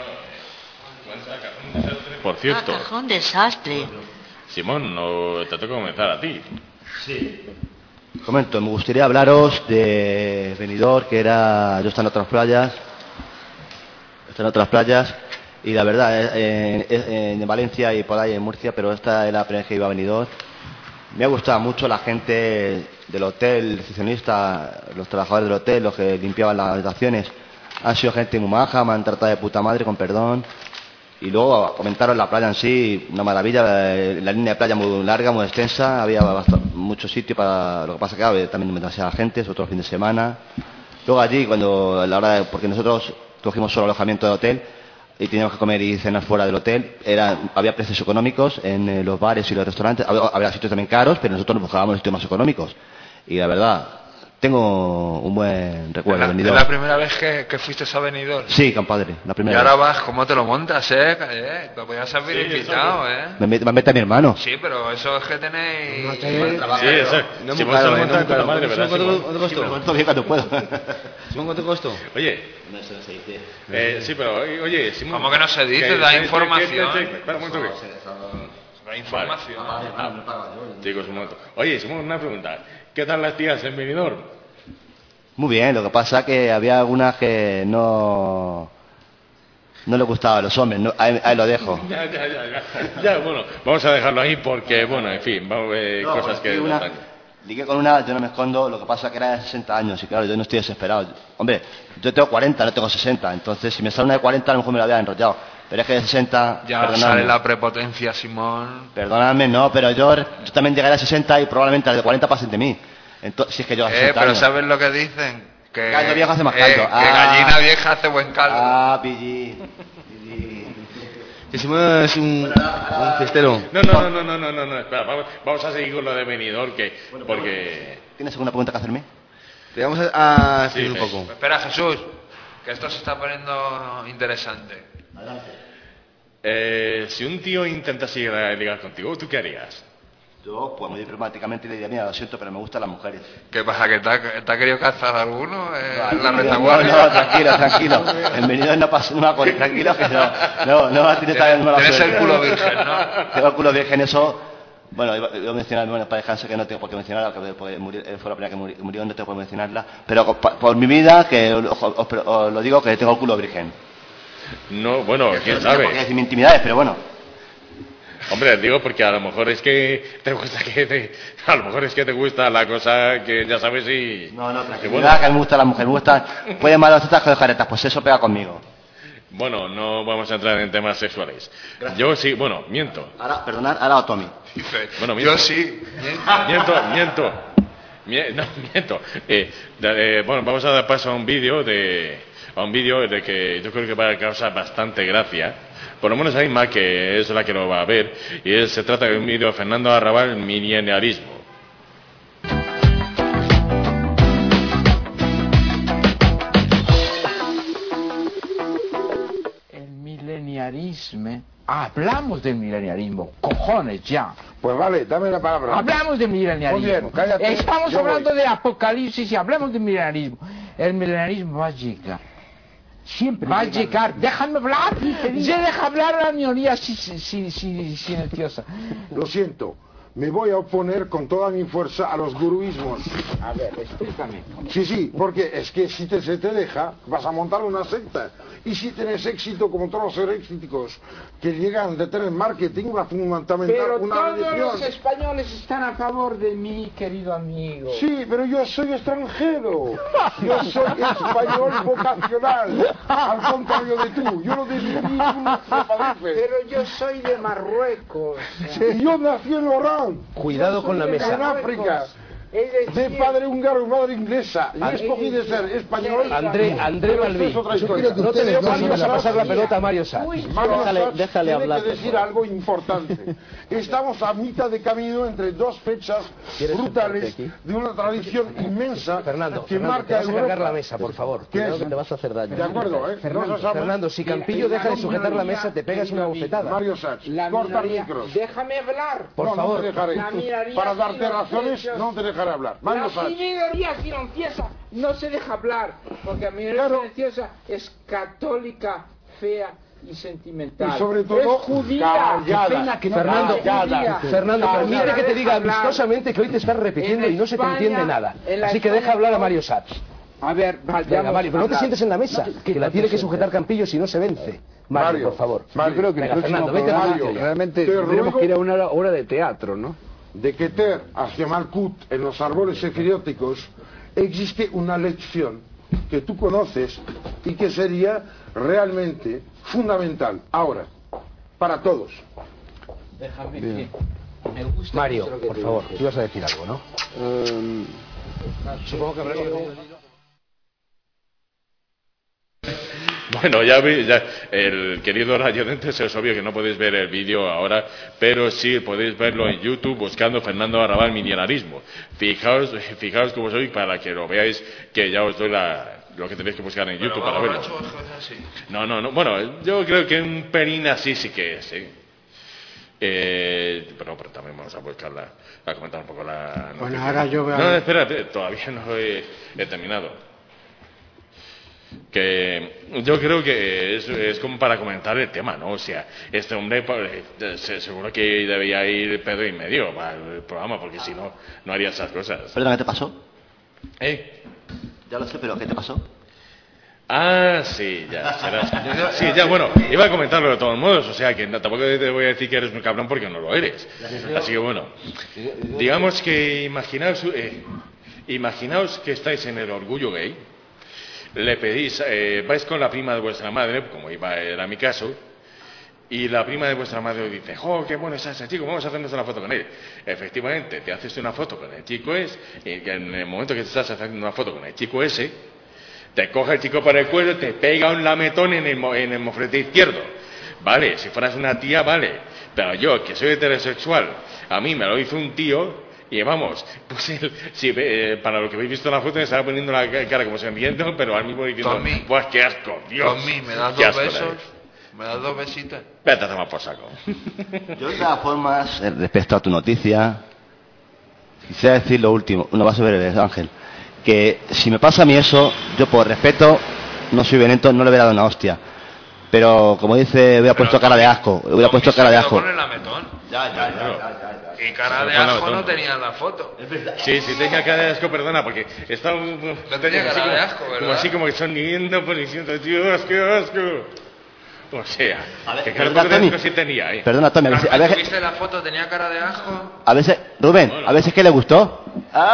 no. Por cierto. Ah, cajón desastre. Simón, no, te toca comenzar a ti. Sí. Comento, me gustaría hablaros de Benidorm, que era, yo estaba en otras playas, estaba en otras playas, y la verdad, en, en, en Valencia y por ahí en Murcia, pero esta es la primera vez que iba a Benidorm. Me ha gustado mucho la gente del hotel, el recepcionista, los trabajadores del hotel, los que limpiaban las habitaciones. Han sido gente muy maja, me han tratado de puta madre, con perdón. Y luego comentaron la playa en sí, una maravilla, la línea de playa muy larga, muy extensa, había bastante, mucho sitio para, lo que pasa que había también demasiada gente, sobre todo el fin de semana. Luego allí, cuando a la hora de, porque nosotros cogimos solo alojamiento de hotel y teníamos que comer y cenar fuera del hotel, era, había precios económicos en eh, los bares y los restaurantes, había, había sitios también caros, pero nosotros nos buscábamos los sitios más económicos. Y la verdad, tengo un buen recuerdo de ¿Es Benidorm. la primera vez que, que fuiste a Benidorm? Sí, compadre, la Y primera ahora vez. vas, ¿cómo te lo montas, eh? eh te podías haber Sí, invitado, eso, ¿eh? Me mete, me mete a mi hermano. Sí, pero eso es que tenéis... No te- Sí, eso. No es Si muy vas a caro, ¿eh? No es montar muy con la caro. madre, ¿verdad? ¿Cuánto Simón? cuánto Sí, me costó? cuento bien cuando puedo. Simón, ¿cuánto costó? Oye, No, eso no se dice. eh, sí, pero oye, Simón. ¿Cómo que no se dice? que- Da que- que- información. que- que- Espera un momento. que- La información. Chicos, un momento. Oye, Simón, una pregunta. ¿Qué tal las tías en Benidorm? Muy bien, lo que pasa que había algunas que no no le gustaba a los hombres, no, ahí, ahí lo dejo. Ya, ya, ya, ya. Ya, bueno, vamos a dejarlo ahí porque, bueno, en fin, vamos a ver No, cosas que... sí, una- ligué con una, yo no me escondo, lo que pasa que era de sesenta años y claro, yo no estoy desesperado. Hombre, yo tengo cuarenta, no tengo sesenta, entonces si me sale una de cuarenta a lo mejor me la había enrollado. Pero es que de sesenta, Ya perdonadme, sale la prepotencia, Simón. perdonadme, no, pero yo, yo también llegaré a sesenta y probablemente la de cuarenta pasen de mí. Entonces, si es que yo a Eh, sesenta pero años. ¿sabes lo que dicen? Que, Caldo viejo hace más eh, caldo. que Ah. gallina vieja hace buen caldo. Ah, pillí. Que Simón es un, un fiestero. No, no, no, no, no, no, no, no, espera, vamos, vamos a seguir con lo de Benidorm, que, porque... ¿Tienes alguna pregunta que hacerme? Te vamos a, a Sí, explicar un sí. poco. Espera, Jesús, que esto se está poniendo interesante. Eh, si un tío intentase ir a ligar contigo, ¿tú qué harías? Yo, pues muy diplomáticamente le diría, mira, lo siento, pero me gustan las mujeres. ¿Qué pasa? ¿Que te ha, te ha querido cazar alguno eh, en la No, retaguardia? no, tranquilo, tranquilo. En Benidorm no pasa nada, por tranquilo, que no, no, no, tienes también mala Tienes suerte. el culo virgen, ¿no? Tengo el culo virgen, eso... Bueno, iba, iba a mencionar, bueno, para dejarse que no tengo por qué mencionarla, que porque murió, fue la primera que murió, murió, no tengo por qué mencionarla, pero por, por mi vida, que os, os- os lo digo, que tengo el culo virgen. No, bueno, quién No tengo por qué sabe. decir mis intimidades, pero bueno. Hombre, digo porque a lo mejor es que te gusta que te, a lo mejor es que te gusta la cosa que ya sabes y... No, no, que tranquilo, bueno, que a mí me gusta la mujer, me gusta... Pueden llamar a las tetas con jaretas, pues eso pega conmigo. bueno, no vamos a entrar en temas sexuales. Yo sí, bueno, miento. Ahora, perdonad, ahora a Tommy. Dice, Bueno, miento. yo sí. Miento, miento. Mie- no, miento. Eh, de- eh, bueno, vamos a dar paso a un vídeo de a un vídeo de que yo creo que va a causar bastante gracia. Por lo menos a Inma, que es la que lo va a ver, y es- se trata de un vídeo de Fernando Arrabal, milenialismo. El mileniarismo. Hablamos del mileniarismo, cojones ya. Pues vale, dame la palabra. Hablamos del mileniarismo. Muy bien, cállate, Estamos yo hablando voy. de apocalipsis y hablamos del mileniarismo. El mileniarismo va a llegar. Siempre va a llegar. Déjame hablar. Ya deja hablar a la minoría si- si- si- si- silenciosa. Lo siento, me voy a oponer con toda mi fuerza a los guruismos. A ver, explícame. Sí, sí, porque es que si te, se te deja, vas a montar una secta. Y si tienes éxito como todos los éxitos que llegan de tener marketing, va a fundamental Pero una todos religión. los españoles están a favor de mí, querido amigo. Sí, pero yo soy extranjero. Yo soy español vocacional. Al contrario de tú. Yo lo descubrí tú no te padeces. Pero yo soy de Marruecos. Y yo nací en Orán. Cuidado con la mesa. En África. Es De decir, padre húngaro y madre inglesa. Yo escogí de ser español. André, André Pero Balbí, es otra historia. no te veo cuando vas a pasar la pelota a Mario Sá. Mario Déjale, Sachs déjale tiene hablar. que decir algo importante. Estamos a mitad de camino entre dos fechas ¿Quieres brutales sentarte aquí? de una tradición inmensa Fernando, que Fernando, marca te vas a cargar Europa. la mesa, por favor. ¿Qué Cuidado es? que te vas a hacer daño. De acuerdo, ¿eh? Fernando, No se sabe. Fernando, si Campillo deja de sujetar la mesa, te pegas una bofetada. Mario Sachs, la corta minoría- micros. Déjame hablar. Por no, favor. no te dejaré. La minoría Para darte silenciosa- razones, no te dejaré hablar. Mario La Sachs. minoría silenciosa no se deja hablar, porque la minoría Claro. silenciosa es católica, fea y sentimental. Y sobre todo, es judía. callada. Qué pena que no Fernando, callada. Fernando, Callada. permite que te diga Hablar. amistosamente que hoy te estás repitiendo En y no se te España, entiende nada. en la Así que España deja hablar a no- Mario Sachs. A ver, vale, Venga, vamos Mario, pero a no te hablar. sientes en la mesa, que la tiene que sujetar Campillo si no se vence. Mario, Mario, por favor. Mario. Yo creo que Venga, el próximo Fernando, vete a Mario, Mario. realmente Te tendremos ruego- que ir a una obra de teatro, ¿no? De que ter hacia Malkut en los árboles efirióticos existe una lección que tú conoces y que sería realmente fundamental ahora para todos. Déjame Bien. que me gusta Mario, mucho lo que por te favor, dices. tú ibas a decir algo, ¿no? Supongo que habrás Bueno, ya vi, ya, el querido radiodentes, es obvio que no podéis ver el vídeo ahora, pero sí podéis verlo en YouTube buscando Fernando Arrabal Milenarismo. Fijaos, fijaos cómo soy para que lo veáis, que ya os doy la, lo que tenéis que buscar en YouTube para verlo. No, no, no, bueno, yo creo que un pelín así sí que es, ¿eh? Eh, pero, pero también vamos a buscarla, a comentar un poco la noticia. Bueno, ahora yo voy a... No, espérate, todavía no he, he terminado. Que yo creo que es, es como para comentar el tema, ¿no? O sea, este hombre pues, seguro que debía ir pedo y medio para el programa, porque si no, no haría esas cosas. Perdona, ¿qué te pasó? ¿Eh? Ya lo sé, pero ¿qué te pasó? Ah, sí, ya, serás. Sí, ya, bueno, iba a comentarlo de todos modos, o sea, que no, tampoco te voy a decir que eres un cabrón porque no lo eres. Así que bueno, digamos que imaginaos, eh, imaginaos que estáis en el orgullo gay. Le pedís, eh, vais con la prima de vuestra madre, como iba, era mi caso, y la prima de vuestra madre dice, ¡oh, qué bueno es ese chico! Vamos a hacernos una foto con él. Efectivamente, te haces una foto con el chico ese, y en el momento que te estás haciendo una foto con el chico ese, te coge el chico por el cuello, te pega un lametón en el, en el moflete izquierdo. Vale, si fueras una tía, vale, pero yo, que soy heterosexual, a mí me lo hizo un tío. Y vamos, pues él, sí, eh, para lo que habéis visto en la foto, me estaba poniendo la cara como sonriendo, pero al mismo diciendo, ¡buah, qué asco, Dios! Tommy, ¿me das dos besos? ¿Me das dos besitos? Vete a tomar por saco. Yo, de todas formas, respecto a tu noticia, quisiera decir lo último, no vas a ver, Ángel, que si me pasa a mí eso, yo por respeto, no soy violento, no le hubiera dado una hostia. Pero, como dice, hubiera puesto cara de asco, hubiera puesto cara de asco. Ya, ya, ya, ya. Y cara de asco no tenía en la foto. Sí, sí tenía cara de asco, perdona, porque estaba... No tenía cara de asco, ¿verdad? Como así, como que sonriendo, por diciendo, Dios, qué asco. O sea, a ver, que cara de asco sí tenía, ¿eh? Perdona, Tommy, a veces... A veces ¿viste la foto? ¿Tenía cara de asco? A veces, Rubén, a veces que le gustó.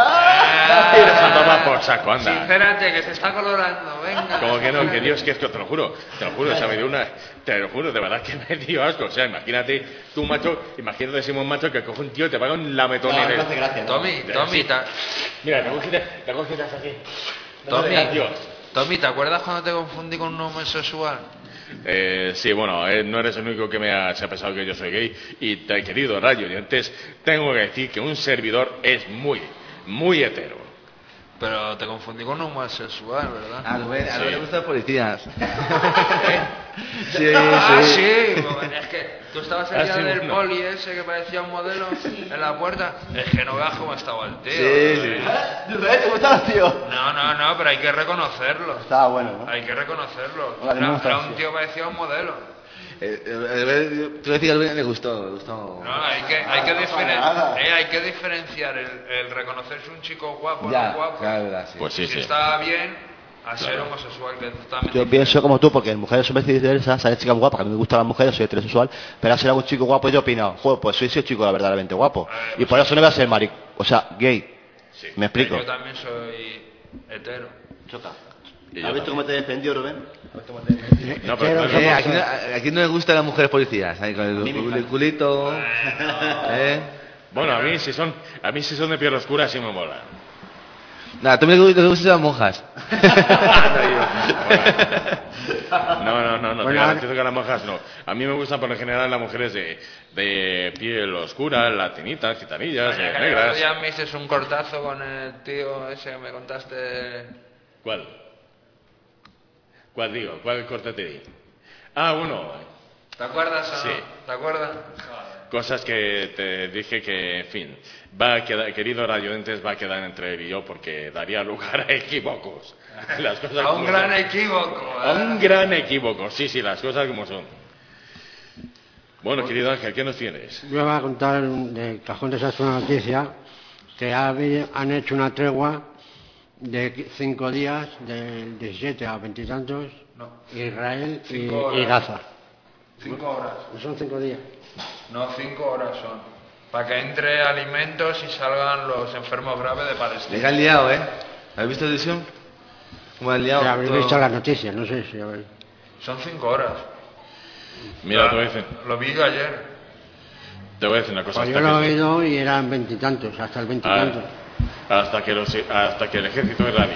¡Ah! Esa toma por saco, anda. Sincerate, que se está colorando, venga. Como que no, que Dios, que esto, te lo juro, te lo juro, o sea, me dio una, te lo juro, de verdad que me dio asco, o sea, imagínate tú, macho, imagínate Simón, macho, que coge un tío y te paga un lametón no, en el... no hace gracia, ¿no? Tommy, Tommy, ta... Mira, te cogidas, te cogidas aquí. Tommy, Tommy, ¿te acuerdas cuando te confundí con un homosexual? Eh, sí, bueno, eh, no eres el único que me ha, se ha pensado que yo soy gay, y te he querido radio, y antes tengo que decir que un servidor es muy, muy hetero. Pero te confundí con un homosexual, ¿verdad? A Rubén, a Rubén le gustan los policías. Sí, ah, sí. Es que tú estabas el día ah, sí, del no. poli ese que parecía un modelo en la puerta. Es que no veas cómo estaba el tío. Sí, sí. ¿Te gustaba el tío? No, no, no, pero hay que reconocerlo. Estaba bueno, ¿no? Hay que reconocerlo. Vale, Era, no está era un así. tío que parecía un modelo. Eh, eh, Tú decías que a Rubén le gustó, le gustó. No, hay que, hay que, diferen- eh, hay que diferenciar el, el reconocerse un chico guapo, Ya, no guapo. claro, verdad, sí. Pues sí, si sí. está bien, a ser homosexual, que es totalmente Yo pienso como tú, porque en mujeres son viceversas, sale chicas guapas, que a mí me gustan las mujeres, soy heterosexual, pero a ser algún chico guapo yo he opinado, joder, pues soy ese chico verdaderamente guapo. Y por eso no voy a ser marico, o sea, gay. Sí, ¿Me explico? Yo también soy hetero. Choca. Y ¿Has yo visto cómo te he defendido, Rubén? No, pero, Eh, aquí, no, aquí no le gustan las mujeres policías, ahí con el, me el culito. ¿Eh? bueno, a mí si son, a mí si son de piel oscura sí me mola. Nada, tú me le gustan las monjas. No, no, no, no, Bueno, te ahora- garantizo que a las monjas no. A mí me gustan por lo general las mujeres de, de piel oscura, latinitas, gitanillas, Vaya, eh, que el negras. otro día me hiciste un cortazo con el tío ese que me contaste. ¿Cuál? ¿Cuál digo? ¿Cuál corte te di? Ah, uno. ¿Te acuerdas o no? Sí. ¿Te acuerdas? Cosas que te dije que, en fin, va a quedar, querido radioentes, va a quedar entre él y yo porque daría lugar a equívocos. Las cosas A un como gran son. equívoco. A ¿eh? un gran equívoco, sí, sí, las cosas como son. Bueno, querido Ángel, ¿qué nos tienes? Yo voy a contar de cajón desastre una noticia que ha habido- han hecho una tregua de cinco días, del diecisiete a veintitantos, Israel y, Cinco horas. y Gaza. Cinco horas. ¿No son cinco días? No, cinco horas son. Para que entre alimentos y salgan los enfermos graves de Les Palestina. han liado, ¿eh? ¿Habéis visto la edición? ¿Cómo han liado? Ya habréis todo? visto las noticias, no sé si habréis... Son cinco horas. Mira, Ya, te voy a decir, Lo vi yo ayer. te voy a decir una cosa. Pues hasta yo lo que- he oído y eran veintitantos, hasta el veintitantos. Ah, hasta que los, hasta que el ejército israelí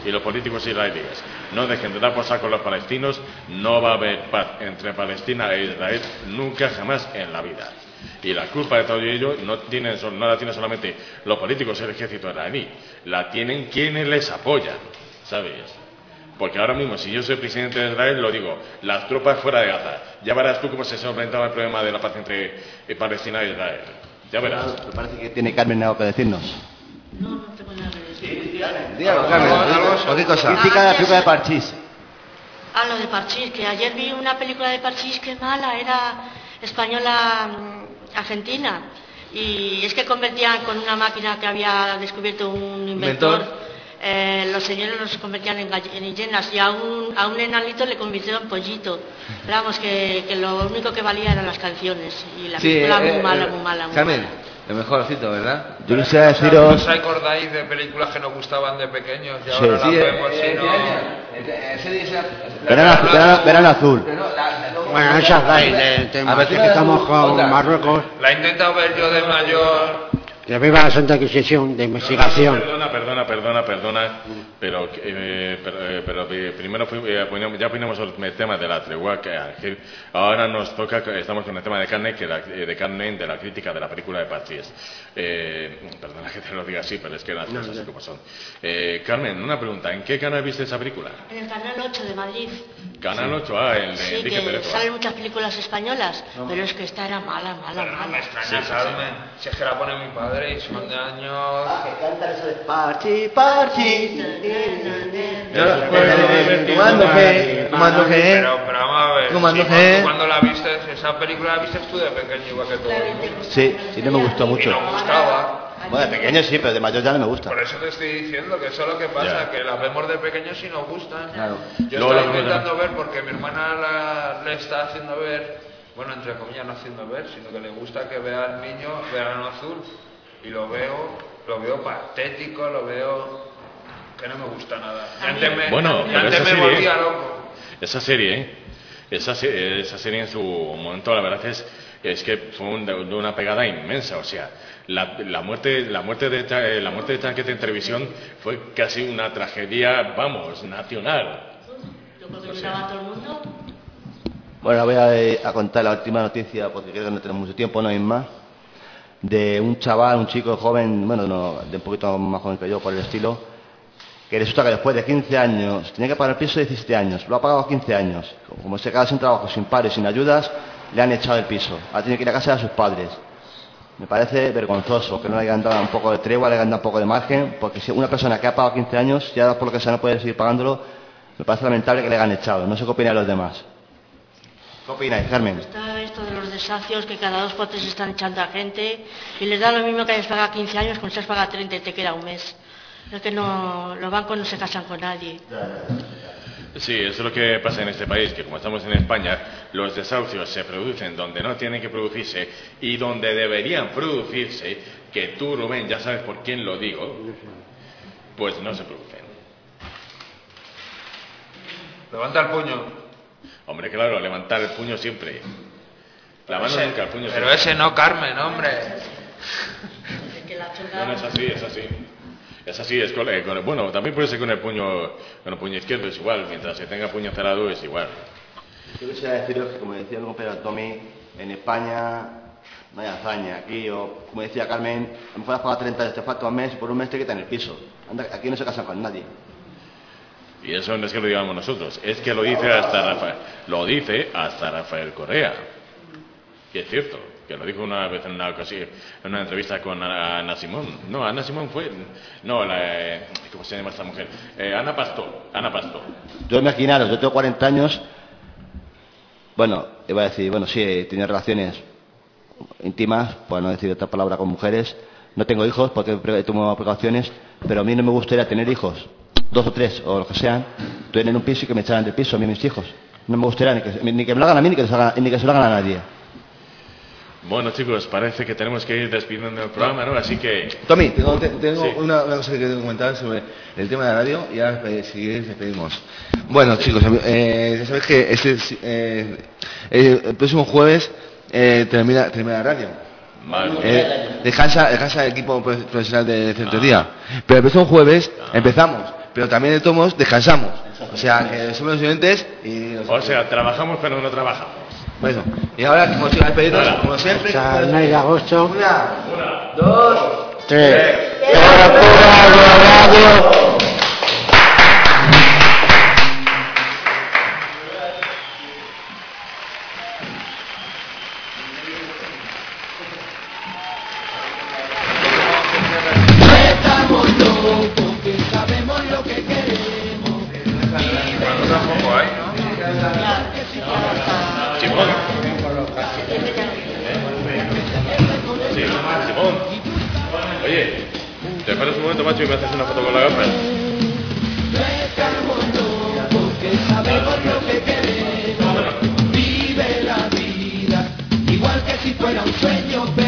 y los políticos israelíes no dejen de dar por saco a los palestinos, no va a haber paz entre Palestina e Israel nunca jamás en la vida. Y la culpa de todo ello no, tienen, no la tienen solamente los políticos del ejército israelí, la tienen quienes les apoyan, ¿sabes? Porque ahora mismo, si yo soy presidente de Israel, lo digo, las tropas fuera de Gaza. Ya verás tú cómo se solventaba el problema de la paz entre Palestina e Israel. Ya verás. Me parece que tiene Carmen algo que decirnos. No, no tengo nada que decir. Dígalo, Carmen. Cualquier cosa. Crítica de la película de Parchís. Ah, lo de Parchís, que ayer vi una película de Parchís que mala, era española mm, argentina. Y es que convertían con una máquina que había descubierto un inventor. ¿Inventor? Eh, los señores los convertían en gallinas y a un, a un enanito le convirtieron en pollito. Pero vamos, que, que lo único que valía eran las canciones. Y la sí, película eh, muy mala, eh, muy mala. Muy Carmen, mala. lo mejorcito, ¿verdad? Yo quisiera deciros... ¿Os acordáis de películas que nos gustaban de pequeños y Sí. ahora Sí, las vemos eh, y no... Verano, azul, verano, verano azul. Bueno, no os dais del tema. Así que estamos con Marruecos. La he intentado ver yo de mayor... Que viva la Santa Inquisición de investigación. Perdona, perdona, perdona, perdona, pero, eh, pero, eh, pero eh, primero fui, eh, ponemos, ya ponemos el tema de la tregua, que Ángel, ahora nos toca, estamos con el tema de carne, que la, de carne, de la crítica de la película de Parchís. Eh, perdona que te lo diga así, pero es que las cosas no, no. como son. Eh, Carmen, una pregunta, ¿en qué canal viste esa película? En el Canal ocho de Madrid. Canal sí. ocho, ah, el de sí, Enrique que Pérez. Salen muchas películas españolas, no. pero es que esta era mala, mala, pero mala. No me extraña, sí, Carmen. Sí. Si es que la pone mi padre y son de años... Ah, que cantan eso de Parchi, Parchi. Comando G, Comando G. Pero, pero vamos a ver, Comando sí, G. cuando la viste, esa película la viste tú de pequeño igual que todo. Sí, sí, no me gustó mucho. Y no gustaba. Bueno, de pequeño sí, pero de mayor ya no me gusta. Por eso te estoy diciendo que eso es lo que pasa, ya. Que las vemos de pequeños y nos gustan. Claro. Yo Luego estoy la intentando ver porque mi hermana la, le está haciendo ver, bueno, entre comillas no haciendo ver, sino que le gusta que vea al niño Verano Azul. Y lo veo, lo veo patético, lo veo que no me gusta nada. Y antes me, bueno, y antes esa me serie, volvía loco. Esa serie, ¿eh? Esa, esa serie en su momento, la verdad es, es que fue un, de una pegada inmensa. O sea, la, la muerte, la muerte de la muerte de Chanquete en televisión fue casi una tragedia, vamos, nacional. Yo creo que o sea. todo el mundo. Bueno, voy a, a contar la última noticia porque creo que no tenemos mucho tiempo, no hay más. De un chaval, un chico joven, bueno, no, de un poquito más joven que yo por el estilo, que resulta que después de quince años, tenía que pagar el piso de diecisiete años, lo ha pagado quince años, como se queda sin trabajo, sin padres, sin ayudas, le han echado el piso, ha tenido que ir a casa de sus padres. Me parece vergonzoso que no le hayan dado un poco de tregua, le hayan dado un poco de margen, porque si una persona que ha pagado quince años, ya por lo que sea no puede seguir pagándolo, me parece lamentable que le hayan echado, no sé qué opinan los demás. ¿Qué opináis, Carmen? Está esto de los desahucios, que cada dos por tres están echando a gente y les da lo mismo que hayas pagado quince años, con seas paga treinta y te queda un mes. Es que no, los bancos no se casan con nadie. Sí, eso es lo que pasa en este país, que como estamos en España, los desahucios se producen donde no tienen que producirse y donde deberían producirse, que tú, Rubén, ya sabes por quién lo digo, pues no se producen. Levanta el puño. Hombre, claro, levantar el puño siempre. La mano ese, nunca, el puño pero siempre. ese no, Carmen, hombre. No, no es así, es así. Es así, es con el, con el, bueno, también puede ser con el puño con el puño izquierdo, es igual. Mientras se tenga puño cerrado, es igual. Yo quisiera deciros que, como decía el compañero Tommy, en España no hay hazaña. Aquí, o como decía Carmen, a lo mejor has pagado treinta años, te falta un mes y por un mes te quitan el piso. Anda, aquí no se casan con nadie. Y eso no es que lo digamos nosotros, es que lo dice hasta Rafael, lo dice hasta Rafael Correa. Y es cierto, que lo dijo una vez en una ocasión, en una entrevista con Ana Simón. No, Ana Simón fue, no, la, eh, ¿cómo se llama esta mujer? Eh, Ana Pastor, Ana Pastor. Yo imaginaros, yo tengo cuarenta años, bueno, iba a decir, bueno, sí, he tenido relaciones íntimas, por no decir otra palabra, con mujeres. No tengo hijos porque he tomado precauciones, pero a mí no me gustaría tener hijos. Dos o tres, o lo que sean, estoy en un piso y que me echaran del piso a mí mis hijos. No me gustaría ni que, ni que me lo hagan a mí, ni que, se haga, ni que se lo hagan a nadie. Bueno, chicos, parece que tenemos que ir despidiendo el programa, ¿no? Así que... Tommy, tengo, tengo sí. una, una cosa que quiero comentar sobre el tema de la radio y ahora eh, si queréis despedimos. Bueno, chicos, eh, ya sabéis que este, eh, el próximo jueves eh, termina, termina la radio. Vale. Eh, descansa, descansa el equipo profesional de Centro Día. Pero el próximo jueves empezamos. pero también de tomos descansamos. O sea, que somos los oyentes y... O sea, trabajamos pero no trabajamos. Bueno, y ahora como sigo a despedirnos, como siempre... O sea, el mes de agosto. Una, dos, tres. Estamos locos, que sabemos lo que queremos. Bueno, tampoco hay, ¿no? Simón. Sí, Simón. Oye, te paras un momento, macho, y me haces una foto con la gafa. Estamos locos, que sabemos lo que queremos. Vive la vida, igual que si fuera un sueño.